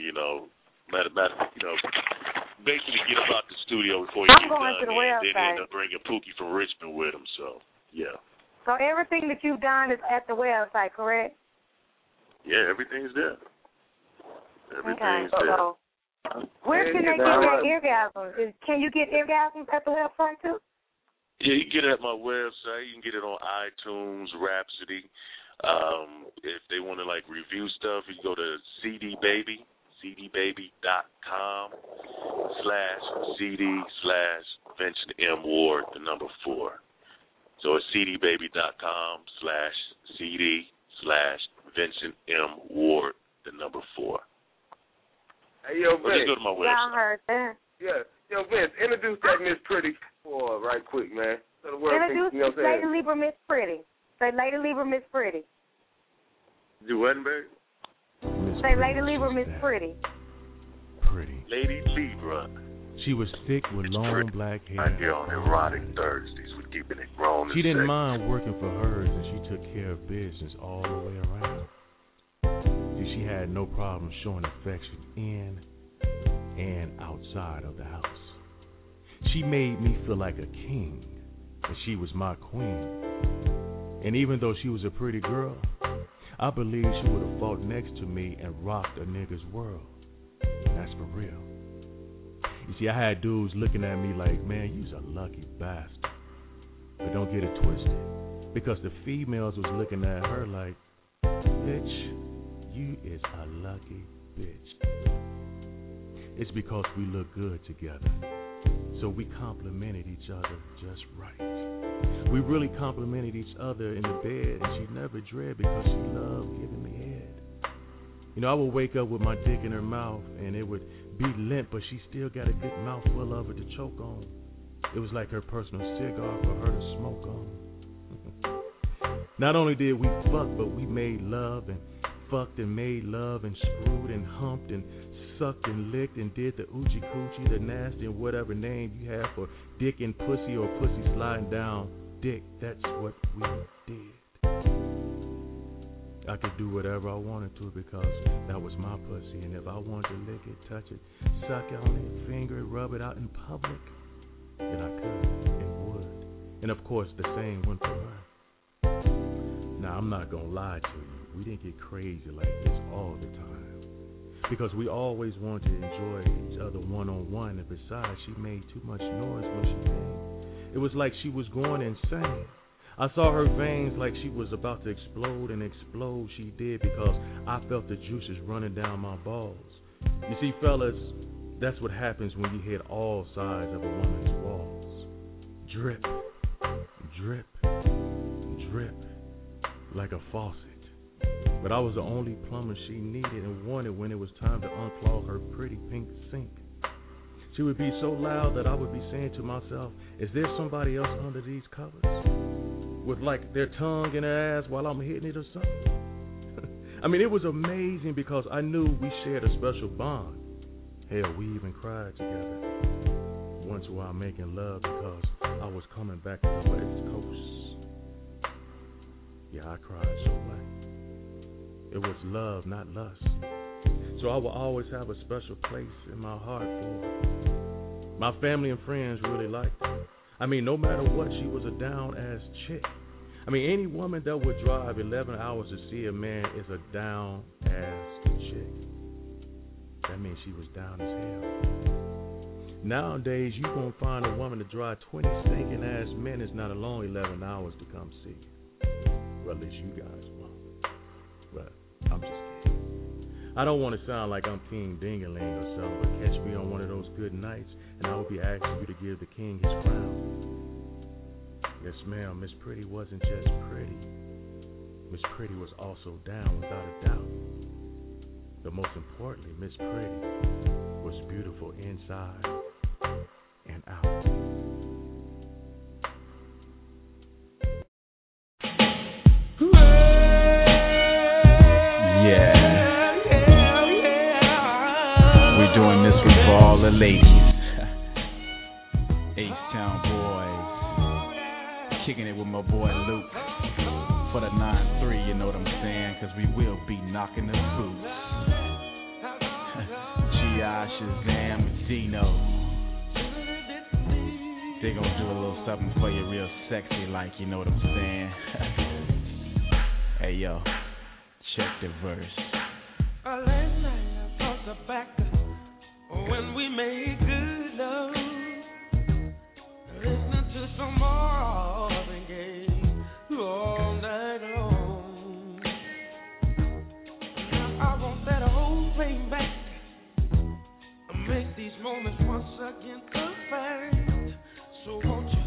basically get him out the studio before he gets done." And then he ended up bringing Pookie from Richmond with him. So yeah. So everything that you've done is at the website, correct? Yeah, everything's there. Everything's there. So where can they get their eargasms? Can you get eargasms at the website too? Yeah, you can get it at my website. You can get it on iTunes, Rhapsody. If they want to review stuff, you can go to cdbaby.com/CD/Vincent M. Ward, the number 4. So it's cdbaby.com/CD/Vincent M. Ward, the number 4. Hey, yo, Vince. Just go to my website. Y'all heard that. Yeah. Yo, Vince, introduce that Miss Pretty for right quick, man. So the world introduce thinks, Lady Libra Miss Pretty. Say Lady Libra Miss Pretty. Do what, baby? Say Lady Libra Miss Pretty. Pretty. Lady Libra. She was thick with long black hair. Right here on Erotic Thursdays. We're keeping it grown. She didn't mind working for hers, and she took care of business all the way around. She had no problem showing affection in and outside of the house. She made me feel like a king, and she was my queen. And even though she was a pretty girl, I believe she would have fought next to me and rocked a nigga's world. That's for real. You see, I had dudes looking at me like, man, you's a lucky bastard. But don't get it twisted, because the females was looking at her like, bitch, you is a lucky bitch. It's because we look good together. So we complimented each other just right. We really complimented each other in the bed, and she never dread because she loved giving me head. I would wake up with my dick in her mouth, and it would be limp, but she still got a good mouthful of it to choke on. It was like her personal cigar for her to smoke on. Not only did we fuck, but we made love and fucked and made love and screwed and humped and sucked and licked and did the oochie coochie, the nasty and whatever name you have for dick and pussy or pussy sliding down dick. That's what we did. I could do whatever I wanted to because that was my pussy, and if I wanted to lick it, touch it, suck on it, finger it, rub it out in public, then I could and would. And of course the same went for her. Now I'm not gonna lie to you, we didn't get crazy like this all the time, because we always wanted to enjoy each other one-on-one, and besides, she made too much noise when she came. It was like she was going insane. I saw her veins like she was about to explode, and explode she did because I felt the juices running down my balls. You see, fellas, that's what happens when you hit all sides of a woman's walls. Drip, drip, drip, like a faucet. But I was the only plumber she needed and wanted when it was time to unclog her pretty pink sink. She would be so loud that I would be saying to myself, is there somebody else under these covers? With like their tongue in her ass while I'm hitting it or something? I mean, it was amazing because I knew we shared a special bond. Hell, we even cried together once while making love because I was coming back to the West Coast. Yeah, I cried so much. It was love, not lust. So I will always have a special place in my heart for her. My family and friends really liked her. I mean, no matter what, she was a down-ass chick. I mean, any woman that would drive 11 hours to see a man is a down-ass chick. That means she was down as hell. Nowadays, you won't find a woman to drive 20 stinking-ass minutes, not alone 11 hours to come see you. Well, at least you guys won't. But I'm just kidding. I don't want to sound like I'm King Ding-a-ling or something, but catch me on one of those good nights, and I will be asking you to give the king his crown. Yes, ma'am, Miss Pretty wasn't just pretty. Miss Pretty was also down without a doubt. But most importantly, Miss Pretty was beautiful inside and out. We're doing this one for all the ladies. H-Town boys. Kicking it with my boy Luke. For the 9-3, you know what I'm saying? Cause we will be knocking the boots. G.I. Shazam and Dino. They gonna do a little something for you real sexy like, you know what I'm saying? Hey yo, check the verse. Last night I brought her back when we made good love. Listening to some Marvin Gaye all night long. Now I want that whole thing back. Make these moments once again perfect. So won't you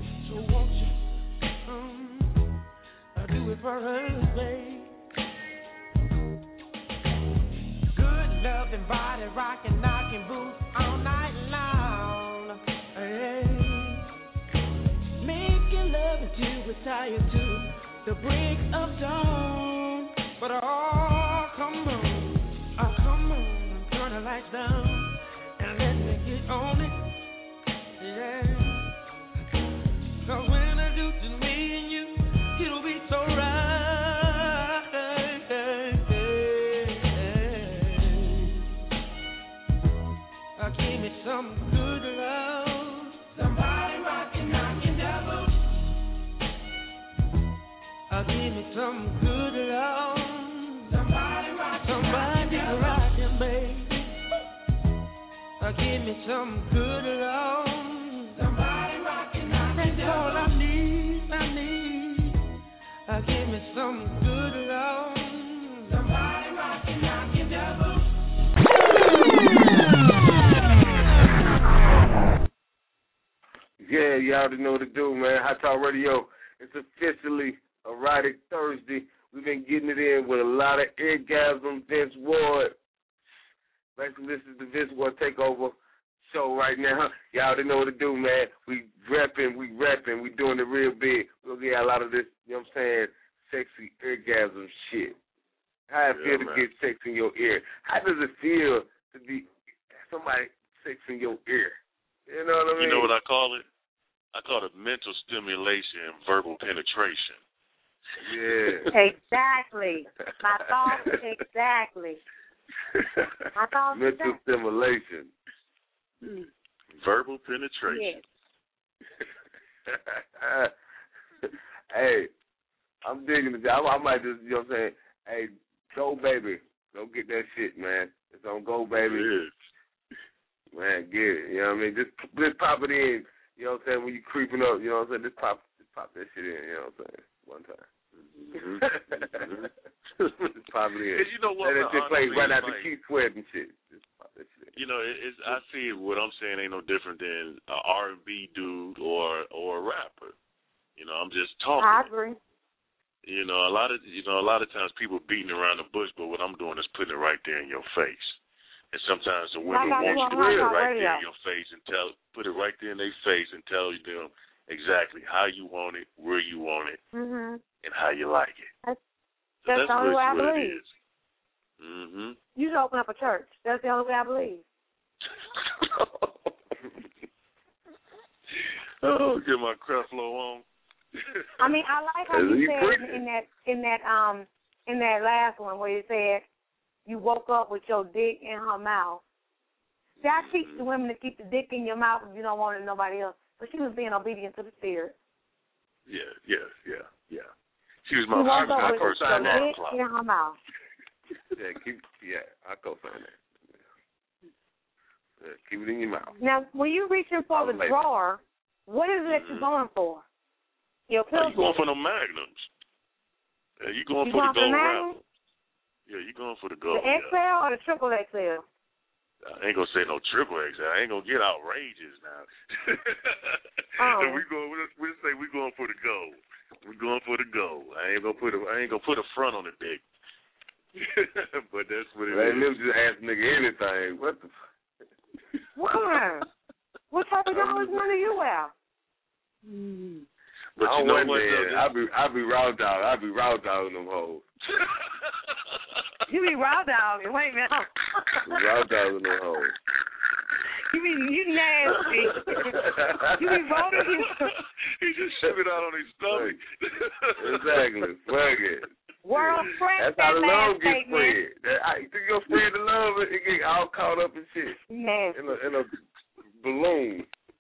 do it for us, babe. Good love and body rocking, knocking boots all night long. Hey. Making love until we're tired to the break of dawn. But come on, turn the lights down and let me get on it. Yeah. 'Cause when I do to me and you, it'll be so right. Give me some good love. Somebody rockin', knockin' devil. Give me some good love. Somebody rockin', baby. Give me some good love. Somebody rockin', knockin' devil. That's all I need. Give me some good love. Somebody rockin', knockin' devil. Yeah, you already know what to do, man. Hot Talk Radio. It's officially Erotic Thursday. We've been getting it in with a lot of orgasm. Vince Ward, Basically, this is the Vince World Takeover show right now. Y'all already know what to do, man. We repping, we doing it real big. We'll get a lot of this, you know what I'm saying, sexy orgasm shit. How it feel to get sex in your ear? How does it feel to be somebody sex in your ear? You know what I mean? You know what I call it? I call it mental stimulation and verbal penetration. Yeah. Exactly. My thoughts, exactly. My thoughts mental stimulation. Verbal penetration. Yes. Hey, I'm digging it. I might just, you know what I'm saying, hey, go, baby. Go get that shit, man. It's on Go, baby. Man, get it. You know what I mean? Just pop it in. You know what I'm saying? When you creeping up, you know what I'm saying? Just pop that shit in. You know what I'm saying? One time. Just pop it in. You know what? Let that shit play right after Keith Sweat and shit. Just pop that shit in. You know, I see what I'm saying ain't no different than an R&B dude or a rapper. You know, I'm just talking. I agree. You know, a lot of times people beating around the bush, but what I'm doing is putting it right there in your face. And sometimes the women want you to put it right there in your face and put it right there in their face and tell them exactly how you want it, where you want it, and how you like it. That's the only way I believe. You should open up a church. That's the only way I believe. Oh, get my Creflo on. I mean, I like how you said in that last one where you said you woke up with your dick in her mouth. See, I teach the women to keep the dick in your mouth if you don't want it nobody else. But she was being obedient to the spirit. Yeah. She was my first time on the clock. In her mouth. I co-sign that. Yeah, keep it in your mouth. Now, when you're reaching for the drawer, what is it that you're going for? Your pills? You going for the magnums? Yeah, you going for the gold wrapper? Yeah, you going for the gold. The XL or the triple XL? I ain't gonna say no triple XL. I ain't gonna get outrageous now. We'll say we going for the gold. We going for the gold. I ain't gonna put a front on the dick. But that's what it is. Let them just ask nigga anything. What the? Why? What type of dollars money you wear? But you know what? I be raw dog. I be raw dogging them hoes. You be raw dogging. Wait a minute. Raw dogging them hoes. You nasty. You be rolling. He just shove it out on his stomach. Exactly. Fuck it. World spread. That's how the love gets spread. You think you're spread the love, it get all caught up in shit. Nasty. In a balloon.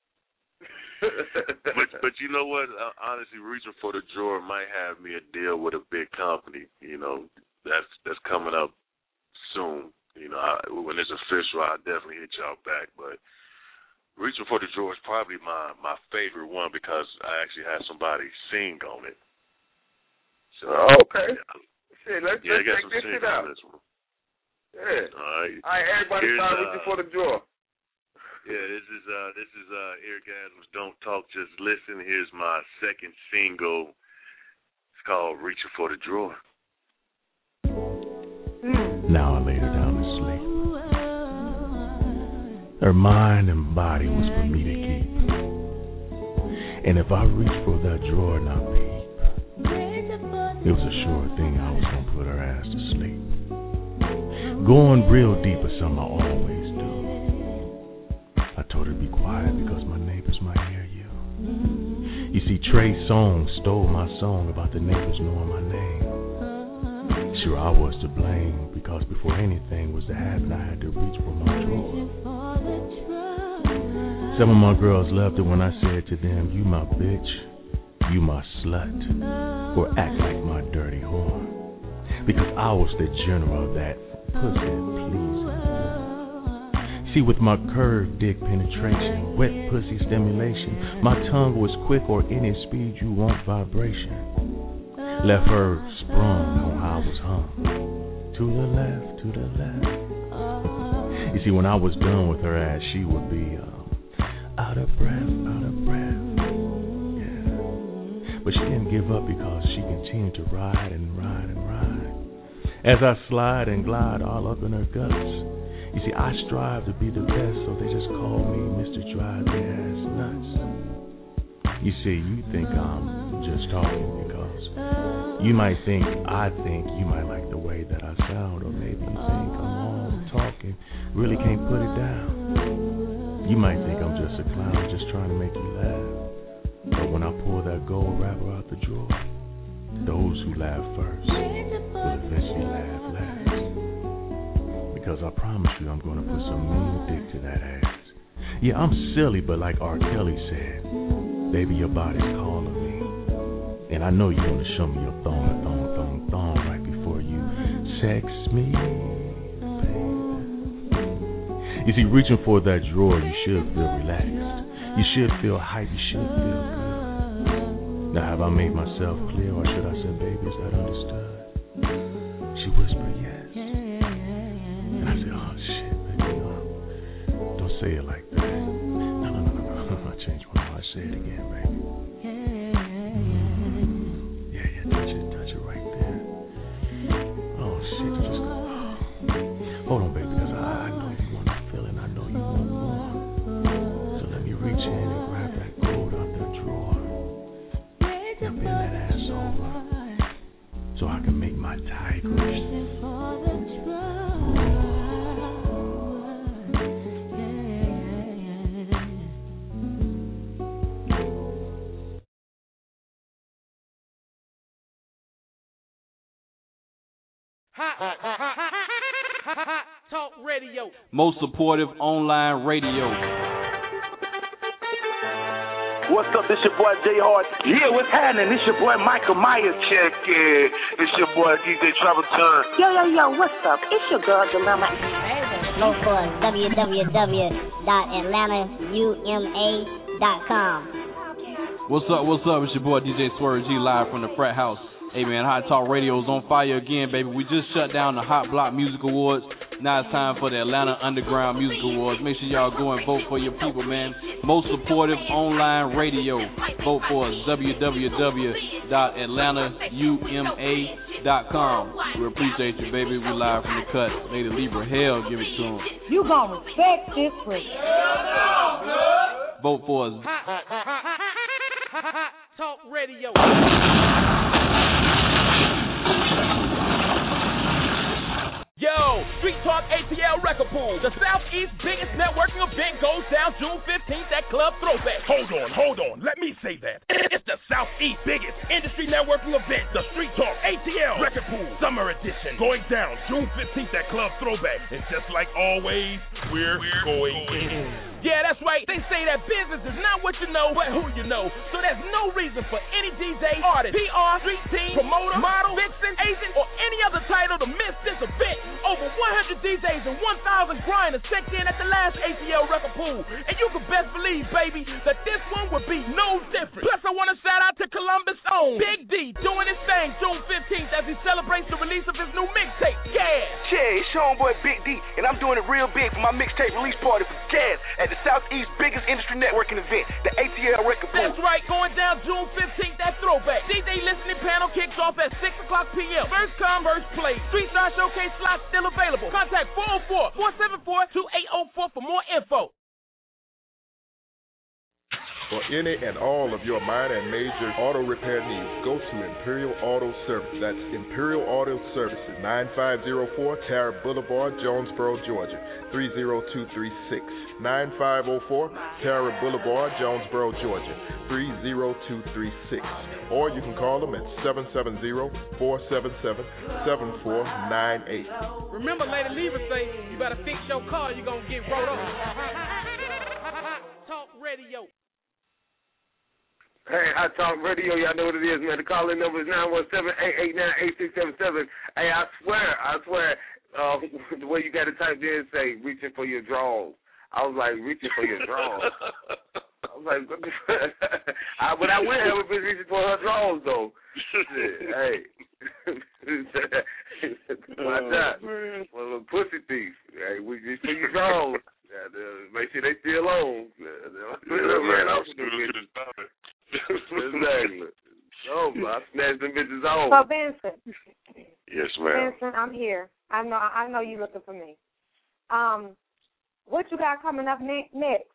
but you know what? Honestly, reaching for the drawer might have me a deal with a big company. You know, that's coming up soon. You know, when it's official, I'll definitely hit y'all back. But reaching for the drawer is probably my favorite one because I actually had somebody sing on it. So, okay. Shit, let's check this shit out. Yeah. All right, everybody start reaching for the drawer. Yeah, this is Orgasms Don't Talk, Just Listen. Here's my second single. It's called Reaching for the Drawer. Now I laid her down to sleep. Her mind and body was for me to keep. And if I reached for that drawer and I peep, it was a sure thing I was gonna put her ass to sleep. Going real deep is something I always do. I told her to be quiet because my neighbors might hear you. You see, Trey Songz stole my song about the neighbors knowing my name. Sure, I was to blame because before anything was to happen, I had to reach for my drawer. Some of my girls loved it when I said to them, you my bitch, you my slut, or act like my dirty whore. Because I was the general of that pussy pleasing. See, with my curved dick penetration, wet pussy stimulation, my tongue was quick or any speed you want vibration. Left her sprung on how I was hung. To the left, to the left. You see, when I was done with her ass, she would be out of breath, out of breath. Yeah. But she didn't give up because she continued to ride and ride and ride. As I slide and glide all up in her guts, You see, I strive to be the best, so they just call me Mr. Drive Their Ass Nuts. You see, you think I'm just talking because you might think you might like the way that I sound, or maybe you think I'm all talking, really can't put it down. You might think I'm just a clown, just trying to make you laugh. But when I pull that gold wrapper out the drawer, those who laugh first will eventually laugh last. Because I promise you I'm going to put some mean dick to that ass. Yeah, I'm silly, but like R. Kelly said, baby, your body's calling me. And I know you want to show me your thong right before you sex me, baby. You see, reaching for that drawer, you should feel relaxed. You should feel hype. You should feel good. Now, have I made myself clear, or should I say, baby, is that understood? She whispered, yes. And I said, oh, shit, baby, no. Don't say it like that. No. I changed my mind. Say it again, baby. Yeah, touch it right there. Oh, shit, you just go, oh. Hold on, baby, because I know you want to feel it, and I know you want more. So let me reach in and grab that gold out that drawer. Now bend that ass over so I can make my tigers. Hot Talk Radio. Most supportive online radio. What's up? This your boy J Hard. Yeah, what's happening? This your boy Michael Myers. Check it. It's your boy DJ Travel Turn. Yo, what's up? It's your girl Dilemma. Go for www.atlantauma.com. What's up? It's your boy DJ Swerve G live from the Frat House. Hey man, Hot Talk Radio is on fire again, baby. We just shut down the Hot Block Music Awards. Now it's time for the Atlanta Underground Music Awards. Make sure y'all go and vote for your people, man. Most supportive online radio. Vote for us, www.atlantauma.com. We appreciate you, baby. We live from the cut. Lady Libra, hell, give it to them. You gonna respect this one. Vote for us. Hot Talk Radio. Yo, Street Talk ATL Record Pool. The Southeast's biggest networking event goes down June 15th at Club Throwback. Hold on. Let me say that. It's the Southeast's biggest industry networking event. The Street Talk ATL Record Pool Summer Edition. Going down June 15th at Club Throwback. And just like always, we're going in. Yeah, that's right. They say that business is not what you know, but who you know. So there's no reason for any DJ, artist, PR, street team, promoter, model, vixen, agent, or any other title to miss this event. Over 100 DJs and 1,000 grinders checked in at the last ATL Record Pool. And you can best believe, baby, that this one would be no different. Plus, I want to shout out to Columbus' own Big D doing his thing June 15th as he celebrates the release of his new mixtape, Gas. Yeah, it's your homeboy Big D, and I'm doing it real big for my mixtape release party for Gas at the Southeast's biggest industry networking event, the ATL Record Pool. That's right, going down June 15th at Throwback. DJ listening panel kicks off at 6 o'clock p.m. First come, first play. Street Star Showcase slots still available. Contact 404-474-2804 for more info. For any and all of your minor and major auto repair needs, go to Imperial Auto Service. That's Imperial Auto Services, 9504 Tara Boulevard, Jonesboro, Georgia, 30236. 9504 Tara Boulevard, Jonesboro, Georgia, 30236. Or you can call them at 770-477-7498. Remember, Lady Lever say, you better fix your car, you're going to get rolled over. Talk Radio. Hey, Hot Talk Radio, y'all know what it is, man. The call-in number is 917-889-8677. Hey, I swear, the way you got to type in, say, reaching for your drawers. I was like, reaching for your drawers. I was like, but I would have been reaching for her drawers, though. Hey. Watch out. One little pussy thief. Hey, we reach for your drawers. Make sure they still on. Exactly. Oh, I snatched them bitches on. So, Vincent. Yes, ma'am. Vincent, I'm here. I know you looking for me. What you got coming up next?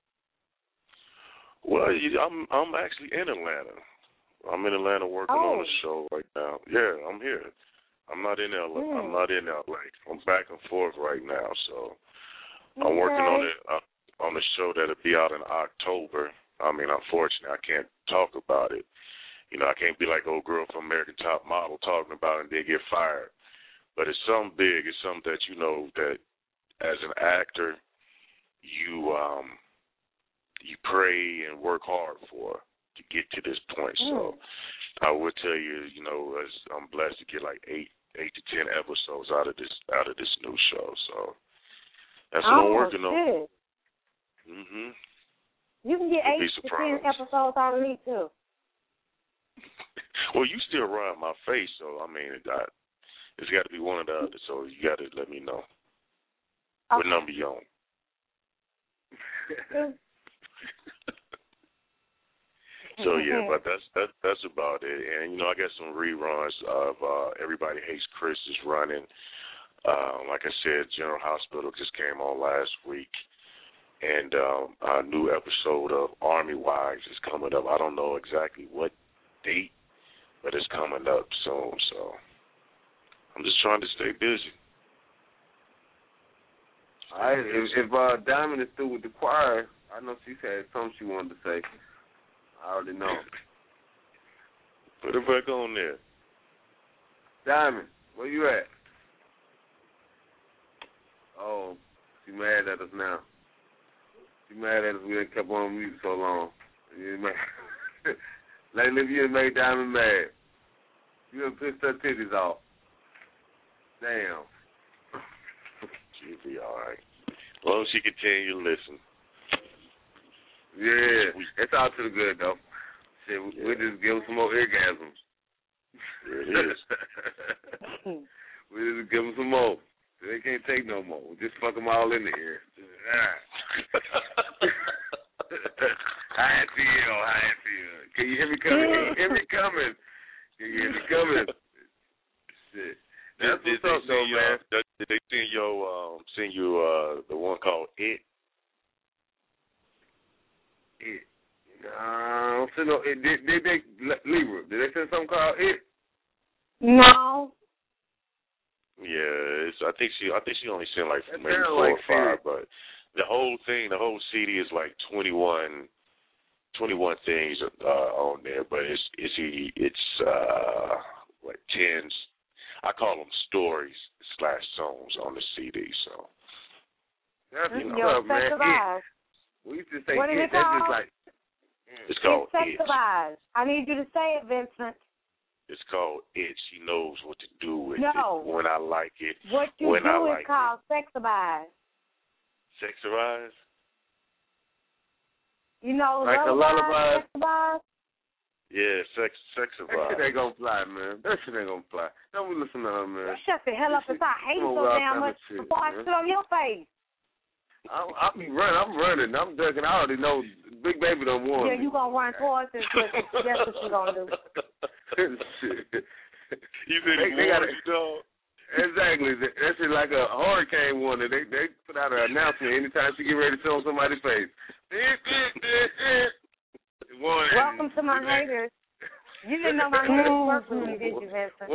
Well, I'm actually in Atlanta. I'm in Atlanta working on a show right now. Yeah, I'm here. I'm not in LA. I'm not in LA. I'm back and forth right now. So I'm working on it on a show that'll be out in October. I mean, unfortunately, I can't talk about it. You know, I can't be like old girl from American Top Model talking about it and then get fired. But it's something big. It's something that you know that as an actor, you pray and work hard for to get to this point. So I would tell you, you know, I'm blessed to get like 8 to 10 episodes out of this new show. So that's what I'm working on. Mhm. You can get 8 to 10 episodes out of me too. Well, you still run my face, so I mean, it's got to be one or the other. So you got to let me know what number you on. So yeah, but that's about it. And you know, I got some reruns of Everybody Hates Chris is running. Like I said, General Hospital just came on last week, and our new episode of Army Wives is coming up. I don't know exactly what date, but it's coming up soon. So I'm just trying to stay busy. All right, if Diamond is through with the choir, I know she had something she wanted to say. I already know. Put it back on there. Diamond, where you at? Oh, she mad at us now. She mad at us. We ain't kept on mute so long. Lately, if you done made Diamond mad, you done pissed her titties off. Damn. She'll be all right. As long as she continue to listen. Yeah, it's all to the good, though. Shit, we'll just give them some more orgasms. There it is. We'll just give them some more. They can't take no more. We'll just fuck them all in the ear. Hi, Theo. Can you hear me coming? Can you hear me coming? Shit. That's what's up, though, man. Did they send you the one called It? It. No, did they Libra? Did they send something called It? No. Yeah, I think she only sent like maybe 4 or 5, but the whole CD is like 21 things on there, but it's like 10. I call them stories/songs on the CD. So that's what's up, man. It. We used to say what is it that's called? just like it's called It. I need you to say it, Vincent. It's called It. She knows what to do with it when I like it. What you when do I is like called Sexabize. Sexabize? You know, like a lullaby. Sexabize? Yeah, Sexabize. That shit ain't gonna fly, man. Don't we listen to her, man. Shut the hell up if I hate you so damn much before I sit on your face. I'll be running. I'm running. I'm ducking. I already know Big Baby done won. Yeah, you gonna run towards this. That's what you gonna do. You said they got it, dog. Exactly. That shit like a hurricane warning. They put out an announcement anytime she get ready to show somebody's face. Welcome to my haters. You didn't know my haters work with me, did you, Vincent?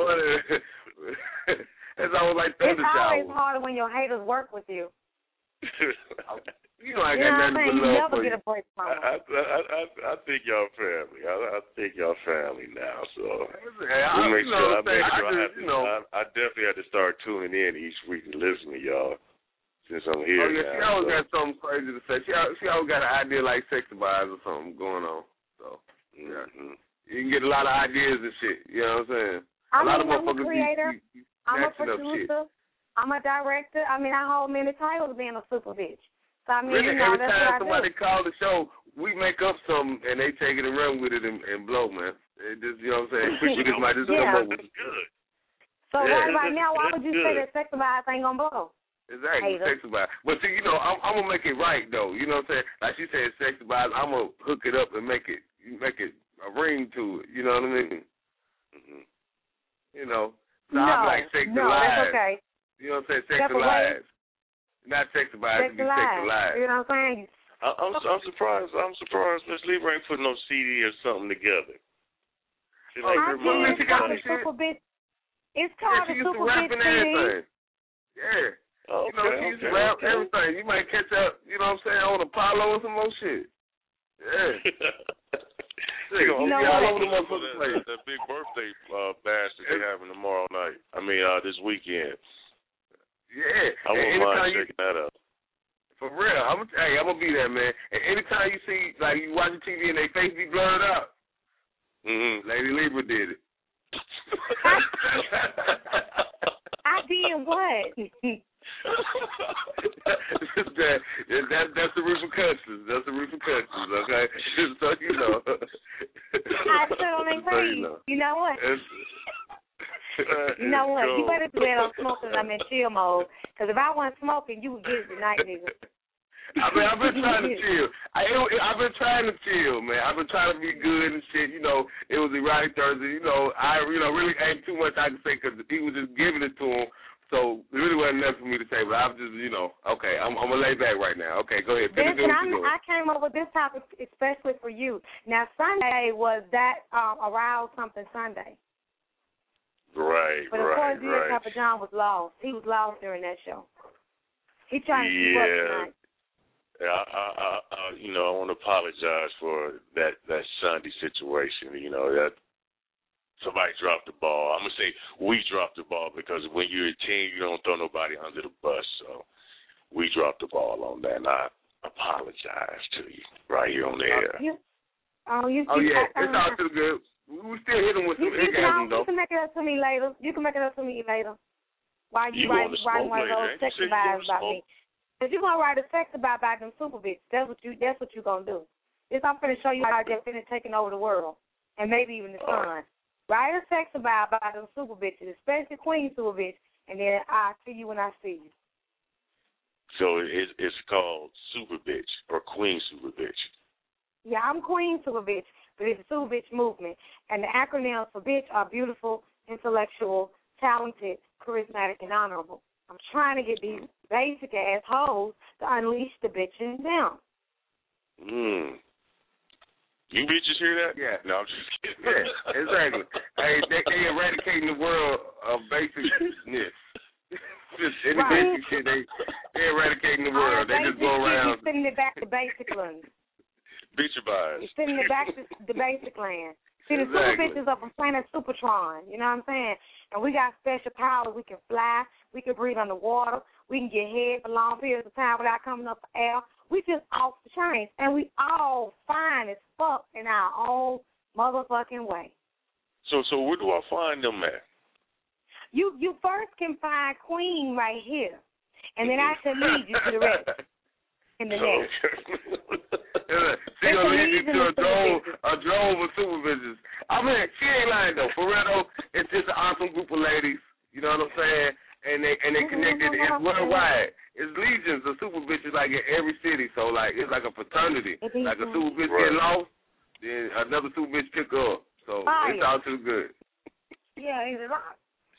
It's always like thunder showers. It's always harder when your haters work with you. You know I got nothing but love for you. I think y'all family. I think y'all family now. So I definitely had to start tuning in each week and listening to y'all since I'm here. Oh yeah, she always got something crazy to say. She always got an idea like Sexabize or something going on. So yeah, you can get a lot of ideas and shit. You know what I'm saying? I'm a creator. I'm a producer. I'm a director. I mean, I hold many titles being a super bitch. So, I mean, really, you know, every that's time what somebody calls the show, we make up something and they take it and run with it and blow, man. It just, you know what I'm saying? We just might just come up with it. Good. So right now, why would you say that Sexabize ain't gonna blow? Exactly, Sexabize. But see, you know, I'm gonna make it right though. You know what I'm saying? Like she said, Sexabize. I'm gonna hook it up and make it a ring to it. You know what I mean? Mm-hmm. You know, so I'm like Sexabize. No, that's okay. You know what I'm saying? Sexabize. Not Sex Alive, it could be Sex Alive. You know what I'm saying? I'm surprised. Miss Libra ain't put no CD or something together. She like her mom. Super Bitch. It's called she a used to Super rap Bitch and everything. Yeah. Okay, you know, she used to rap everything. You might catch up, you know what I'm saying, on Apollo or some more shit. Yeah. You know all over the motherfucking place. That big birthday bash that they having tomorrow night. This weekend. Yeah. I wouldn't mind checking that out. For real. I'm gonna be there, man. And anytime you see, like, you watching TV and they face be blurred out, Lady Libra did it. I did what? That's the repercussions. That's the repercussions, okay? So you know. I still don't agree. You know what? You know what? You better be on smoking. I'm in chill mode. Because if I wasn't smoking, you would get it tonight, nigga. I've been trying to chill. I've been trying to chill, man. I've been trying to be good and shit. You know, it was Erotic Thursday. You know, I really ain't too much I can say because he was just giving it to him. So it really wasn't enough for me to say. But I'm just, okay, I'm going to lay back right now. Okay, go ahead. I came up with this topic especially for you. Now, Sunday was that Arouse Something Sunday. Right, but of course, Papa John was lost. He was lost during that show. He trying to keep up tonight. I want to apologize for that Sunday situation. That somebody dropped the ball. I'm gonna say we dropped the ball because when you're a team, you don't throw nobody under the bus. So we dropped the ball on that, and I apologize to you right here on the air. It's all too good. We still hit him with some orgasm, though. You can make it up to me later. Why you write one of those sex advice about me? If you want to write a sex about them super bitches, that's what you gonna do. I'm finna show you how they're finna taking over the world and maybe even the sun. Write a sex about them super bitches, especially Queen Super Bitch, and then I'll see you when I see you. So it's called Super Bitch or Queen Super Bitch. Yeah, I'm Queen Super Bitch, but it's a Super Bitch movement, and the acronyms for bitch are beautiful, intellectual, talented, charismatic, and honorable. I'm trying to get these basic ass hoes to unleash the bitch in them. You bitches hear that? Yeah. No, I'm just kidding. Yeah, exactly. Hey, they eradicating the world of basicness. Just any basic shit, they eradicating the world. They just go around. You're sending it back to basic land. Bitch bias. You're sending it back to the basic land. See, the super bitches are from planet Supertron, you know what I'm saying? And we got special powers. We can fly. We can breathe underwater. We can get head for long periods of time without coming up for air. We just off the chain. And we all fine as fuck in our own motherfucking way. So where do I find them at? You first can find Queen right here. And then I can lead you to the rest. In the next. She gonna lead you to a drove of super bitches. I mean, she ain't lying though. For real though, it's just an awesome group of ladies. You know what I'm saying? And they connected. It's worldwide. It's legions of super bitches like in every city. So like it's like a fraternity. Like a super bitch get lost, then another super bitch pick her up. So it's all too good. Yeah, it's a lot.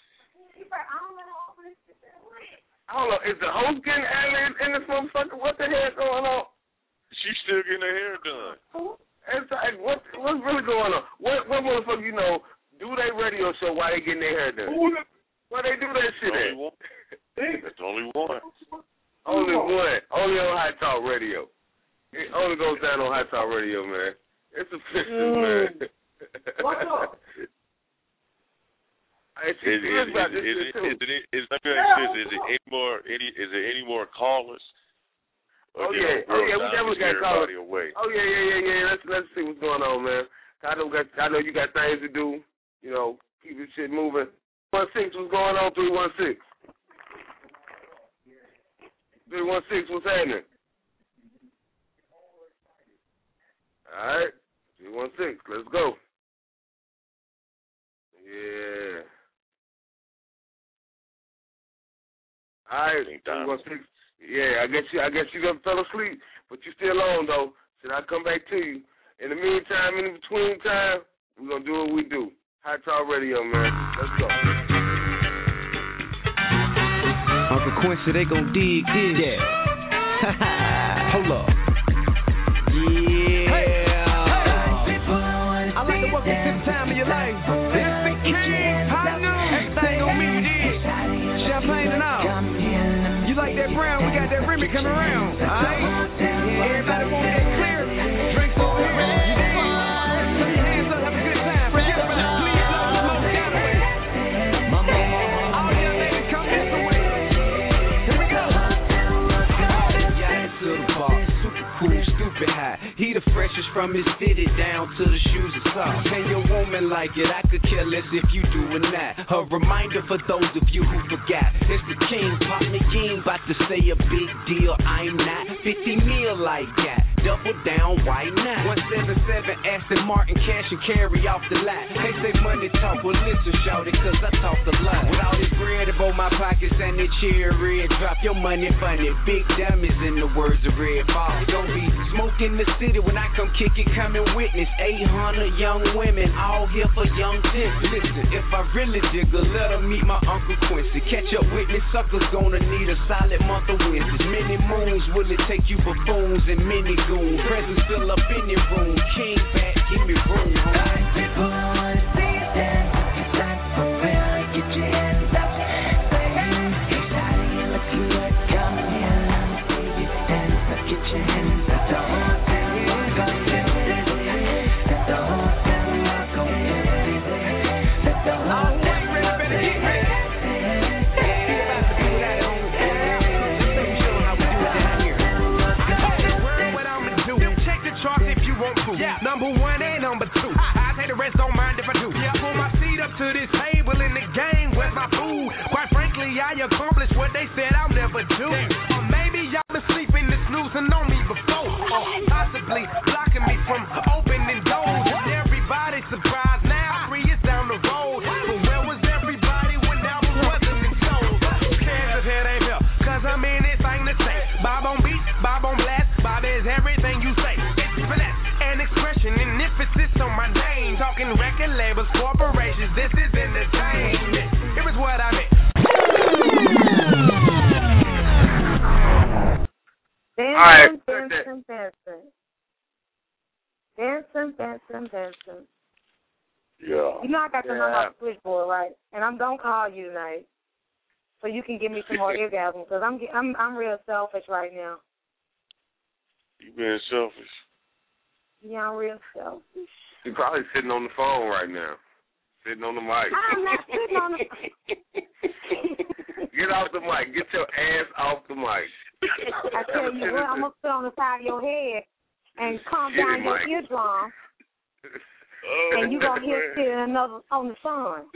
I don't know. Is the host getting alien in this motherfucker? What the hell going on? She's still getting her hair done. It's like, what's really going on? What motherfucker, do they radio show while they getting their hair done? Why they do that shit at? That's only one. Only one. Only on High Talk Radio. It only goes down on High Talk Radio, man. It's official, man. What's up? Is there any more callers? We definitely got callers. Oh yeah. Let's see what's going on, man. I know you got things to do. Keep this shit moving. 316, what's going on? 316. 316, what's happening? All right, 316, let's go. Yeah. All right, 316. Yeah, I guess you done fell asleep, but you still on though. Should I come back to you? In the meantime, in between time, we're gonna do what we do. High Talk Radio, man. Let's go. Uncle Quincy, they gon' dig this. Yeah. Hold up. Yeah. Hey. I like to welcome to the time of your life. It's the king. High noon. Everything on me, you dig? Champagne and all. You like that brown? We got that Remy coming around. Alright? Everybody want that clear. Drinks over here. Put your hands up, have a good time. Forget about it. Please love the most Galloway. All young ladies come this way. Here we go. Yeah, to the bar. Super cool, stupid high. He the freshest from his city down to the shoes and socks. Can your woman like it? I could care less if you do or not. A reminder for those of you who forgot. It's the king, partner, you ain't about to say a big deal. I'm not 50 mil like that. Double down, why not? 177 Aston Martin, cash and carry off the lot. They say money talk, well listen, shout it, cause I talk a lot. With all this bread about my pockets and the cherry red, drop your money funny. Big dummies in the words of Red Ball. Don't be smoking the city when I come kick it, come and witness. 800 young women, all here for young tips. Listen, if I really jiggle, let her meet my Uncle Quincy. Catch up with me, suckers gonna need a solid month of winters. Many moons will it take you buffoons and many goons. Presents fill up in your room. King back, give me room. People wanna see you dance. It's time for real. Get your hands up. Hey, shawty, you looking good. Come here, let me see you dance. Get your hands up. The whole town walk on this. Let the whole town walk on this. Let the whole town walk on this. Number one and number two. I take the rest, don't mind if I do. I pull my seat up to this table in the game. Where's my food? Quite frankly, I accomplished what they said I'll never do. Or maybe y'all been sleeping and snoozing on me before. Or possibly blocking me from opening doors. And everybody's surprised now. 3 years down the road. But where was everybody when albums wasn't in shows? Who cares if it ain't here? Cause I'm in this thing to say. Bob on beat, Bob on blast. Bob is everything you say. And emphasis on my name. Talking record labels, corporations. This is entertainment. It was what I meant. Dancing. Yeah. You know I got your number on the switchboard, right? And I'm gonna call you tonight, so you can give me some more orgasms. Cause I'm real selfish right now. You being selfish? Yeah, I'm real selfish. You're probably sitting on the phone right now. Sitting on the mic. I'm not sitting on the Get off the mic. Get your ass off the mic. I tell you what, I'm going to sit on the side of your head and calm down your eardrum. And you're going to hear shit another on the sun.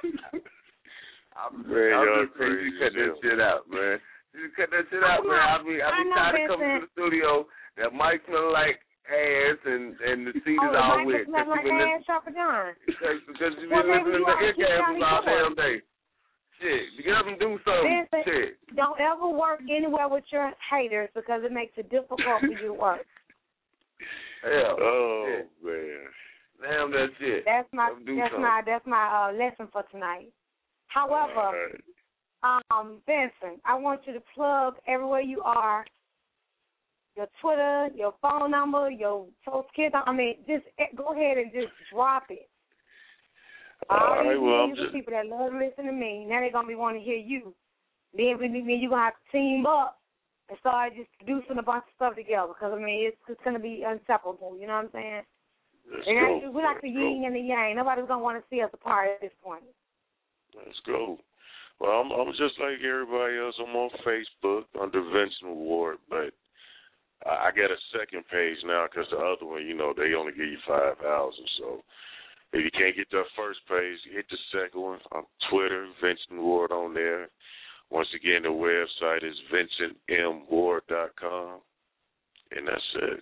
I'm just saying you cut that shit out, man. You cut that shit out, man. I'll be tired of coming to the studio. That mic smell like ass and the seat is all wet. Like ass, Chopper John. Because you've been listening to eargasms all damn day. Shit, get up and do something. Shit. Don't ever work anywhere with your haters because it makes it difficult for you to work. Hell. Oh, shit. Man. Damn that shit. That's my lesson for tonight. However, Vincent, I want you to plug everywhere you are. Your Twitter, your phone number, your social kids. I mean, just go ahead and just drop it. All right, well, these people that love to listen to me, now they're gonna be wanting to hear you. Then you're gonna have to team up and start just producing a bunch of stuff together. Because I mean, it's gonna be inseparable. You know what I'm saying? We're like the yin and the yang. Nobody's gonna want to see us apart at this point. Let's go. Well, I'm just like everybody else. I'm on Facebook under Vincent Ward, but I got a second page now because the other one, they only give you 5,000. So if you can't get that first page, hit the second one on Twitter, Vincent Ward on there. Once again, the website is VincentMWard.com, and that's it.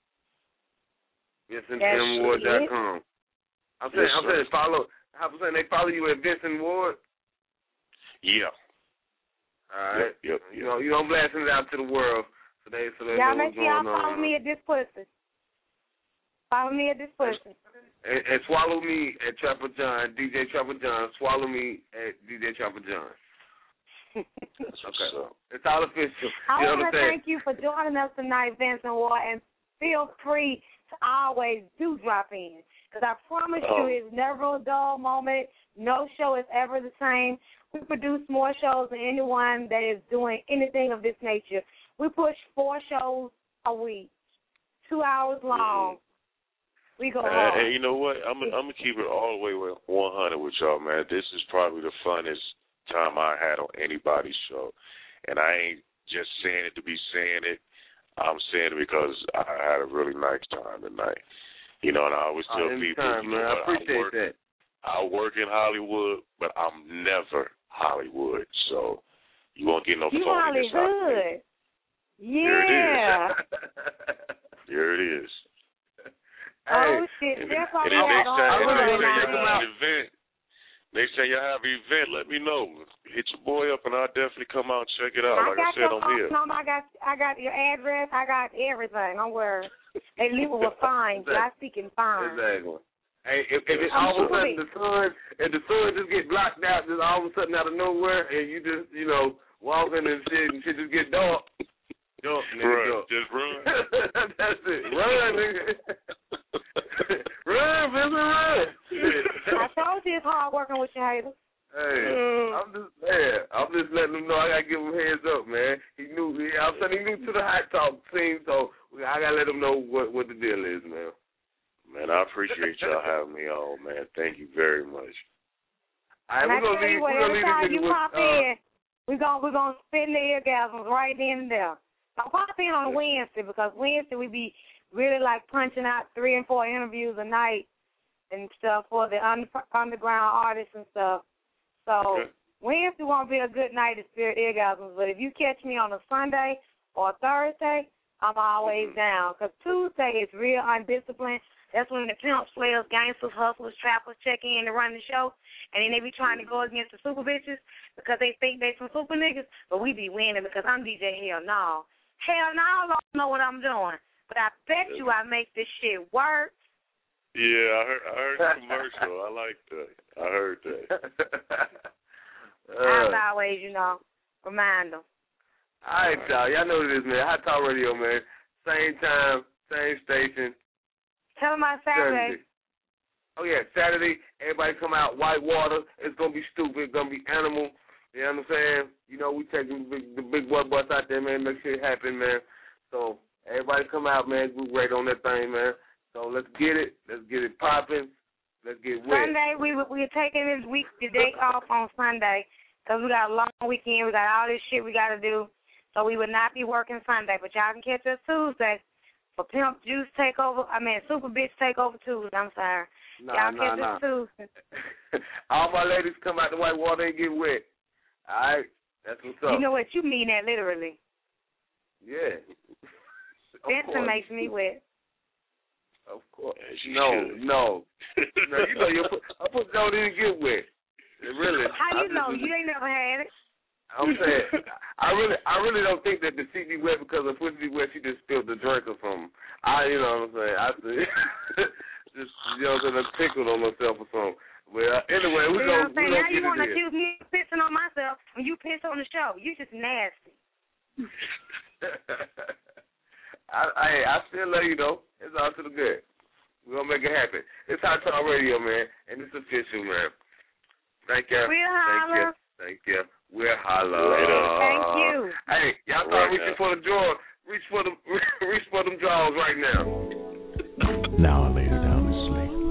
VincentMWard.com. I'm saying follow. I'm saying they follow you at Vincent Ward. Yeah. All right. Yep. You don't blasting it out to the world. So they y'all make sure y'all follow me at this pussy. Follow me at this pussy. And swallow me at Trapper John, DJ Trapper John. Swallow me at DJ Trapper John. Okay. It's all official. I You know want what to I'm saying? thank you for joining us tonight, Vincent Ward, and feel free to always do drop in. Because I promise you it's never a dull moment. No show is ever the same. We produce more shows than anyone that is doing anything of this nature. We push 4 shows a week, 2 hours long. We go hard. And you know what? I'm gonna keep it all the way 100 with y'all, man. This is probably the funnest time I had on anybody's show. And I ain't just saying it to be saying it. I'm saying it because I had a really nice time tonight. You know, and I always tell people, you know man. what, I appreciate that. I work in Hollywood, but I'm never Hollywood. So you won't get no phony. You Hollywood. Yeah. There it is. Oh, shit. That's all next time y'all have an event, let me know. Hit your boy up, and I'll definitely come out and check it out. Like I said, I'm here. I got your address. I got everything. Don't worry. They leave it with fine. I speak in fine. Exactly. Hey, if it all of a sudden the sun just get blocked out, just all of a sudden out of nowhere, and you just, you know, walking and shit just get dark. Jump, nigga, jump. Just run. That's it. Run, nigga. Run, Vincent, run. I told you it's hard working with your haters. Hey, I'm just letting them know I gotta give him heads up, man. He knew to the hot talk scene, so I gotta let him know what the deal is, man. Man, I appreciate y'all having me on, man. Thank you very much. All right, we're gonna leave you pop in. We're gonna spin the orgasms right then and there. Now pop in on Wednesday, because Wednesday we be really like punching out 3 and 4 interviews a night and stuff for the underground artists and stuff. So Wednesday won't be a good night of Spirit Orgasms, but if you catch me on a Sunday or Thursday, I'm always down. Because Tuesday is real undisciplined. That's when the pimps, players, gangsters, hustlers, trappers check in to run the show, and then they be trying to go against the super bitches because they think they some super niggas, but we be winning because I'm DJ Hell No. Hell no, I don't know what I'm doing, but I bet you I make this shit work. Yeah, I heard the commercial. I like that. I heard that. As always, you know, remind them. All right, y'all know what it is, man. Hot Talk Radio, man. Same time, same station. Tell them about Saturday. Oh, yeah, Saturday. Everybody come out. Whitewater. It's going to be stupid. It's going to be animal. You know what I'm saying? You know, we taking the big boy bus out there, man. Make shit happen, man. So everybody come out, man. Group rate on that thing, man. So let's get it. Let's get it popping. Let's get wet. Sunday, we're taking this week, the day off on Sunday because we got a long weekend. We got all this shit we got to do. So we would not be working Sunday. But y'all can catch us Tuesday for Pimp Juice Takeover. Super Bitch Takeover Tuesday. I'm sorry. Y'all catch us Tuesday. All my ladies come out the Whitewater and get wet. All right? That's what's up. You know what? You mean that literally. Yeah. Benson makes me wet. Of course. No. You know, I put gold in and get wet. Really. How you know? You ain't never had it. I'm saying, I really don't think that the seat be wet because if pussy be wet, she just spilled the drink or something. You know what I'm saying? I just, you know, I tickled on myself or something. Well, anyway, we're going to get it in. Now you want to accuse me of pissing on myself when you piss on the show. You just nasty. I still love you, though. It's all to the good. We're going to make it happen. It's Hot Talk Radio, man, and it's official, man. Thank you. We'll holler. Thank you. We'll holler. Thank you. Hey, y'all start reaching for the drawer. Reach for them drawers right now. Now I laid her down to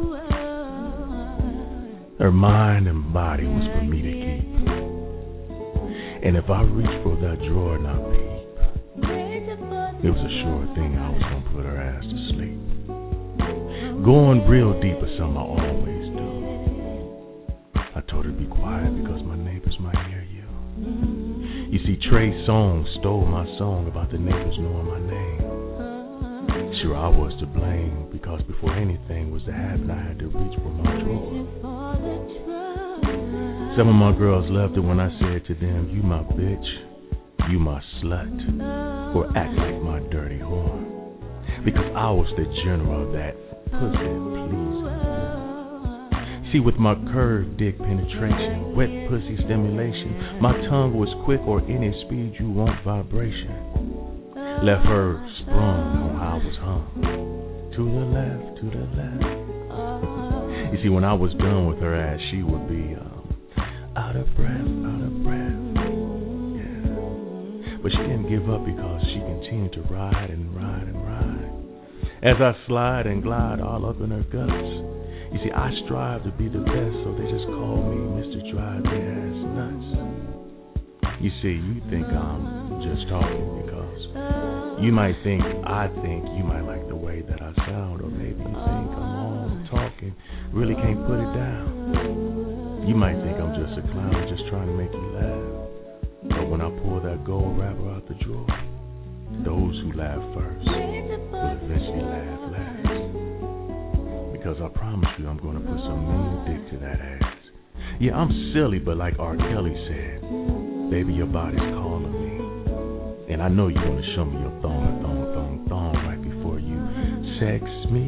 sleep. Her mind and body was for me to keep. And if I reached for that drawer and I peep, it was a sure thing I was going to put her ass to sleep. Going real deep is something I always do. I told her to be quiet because my neighbors might hear you. You see, Trey Songz stole my song about the neighbors knowing my name. Sure, I was to blame because before anything was to happen, I had to reach for my drawer. Some of my girls loved it when I said to them, you my bitch, you my slut, or act like my dirty whore. Because I was the general of that pussy pleaser. See, with my curved dick penetration, wet pussy stimulation, my tongue was quick or any speed you want vibration. Left her sprung on how I was hung. To the left, to the left. You see, when I was done with her ass, she would be out of breath, out of breath. Yeah. But she didn't give up because she continued to ride and ride and ride. As I slide and glide all up in her guts. You see, I strive to be the best, so they just call me Mr. Drive Their Ass Nuts. You see, you think I'm just talking because you might think you might like the way that I sound, or maybe you think I'm all talking, really can't put it down. You might think I'm just a clown just trying to make you laugh. But when I pull that gold wrapper out the drawer, those who laugh first will eventually laugh last. Because I promise you I'm gonna put some mean dick to that ass. Yeah, I'm silly, but like R. Kelly said, baby, your body's calling me. And I know you wanna show me your thong right before you sex me,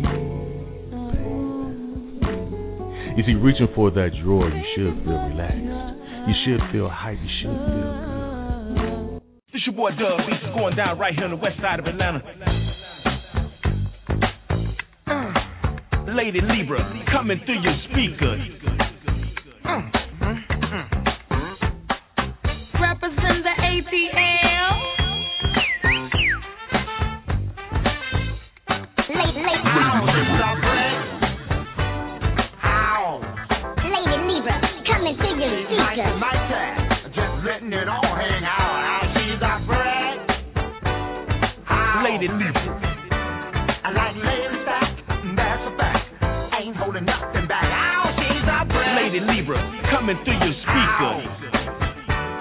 baby. You see, reaching for that drawer, you should feel relaxed. You should feel hype, you should feel good. This your boy Dub Beats going down right here on the west side of Atlanta. Lady Libra coming through your speakers. Represent the ATL. Lady Libra coming through your speakers. Just letting it all hang out. She's our friend. Lady Libra. I like lady stack. That's a fact. Ain't holding nothing back. She's our friend. Lady Libra coming through your speakers.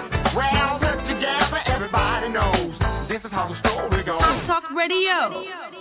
Well, put together, everybody knows this is how the story goes. Hot Talk Radio.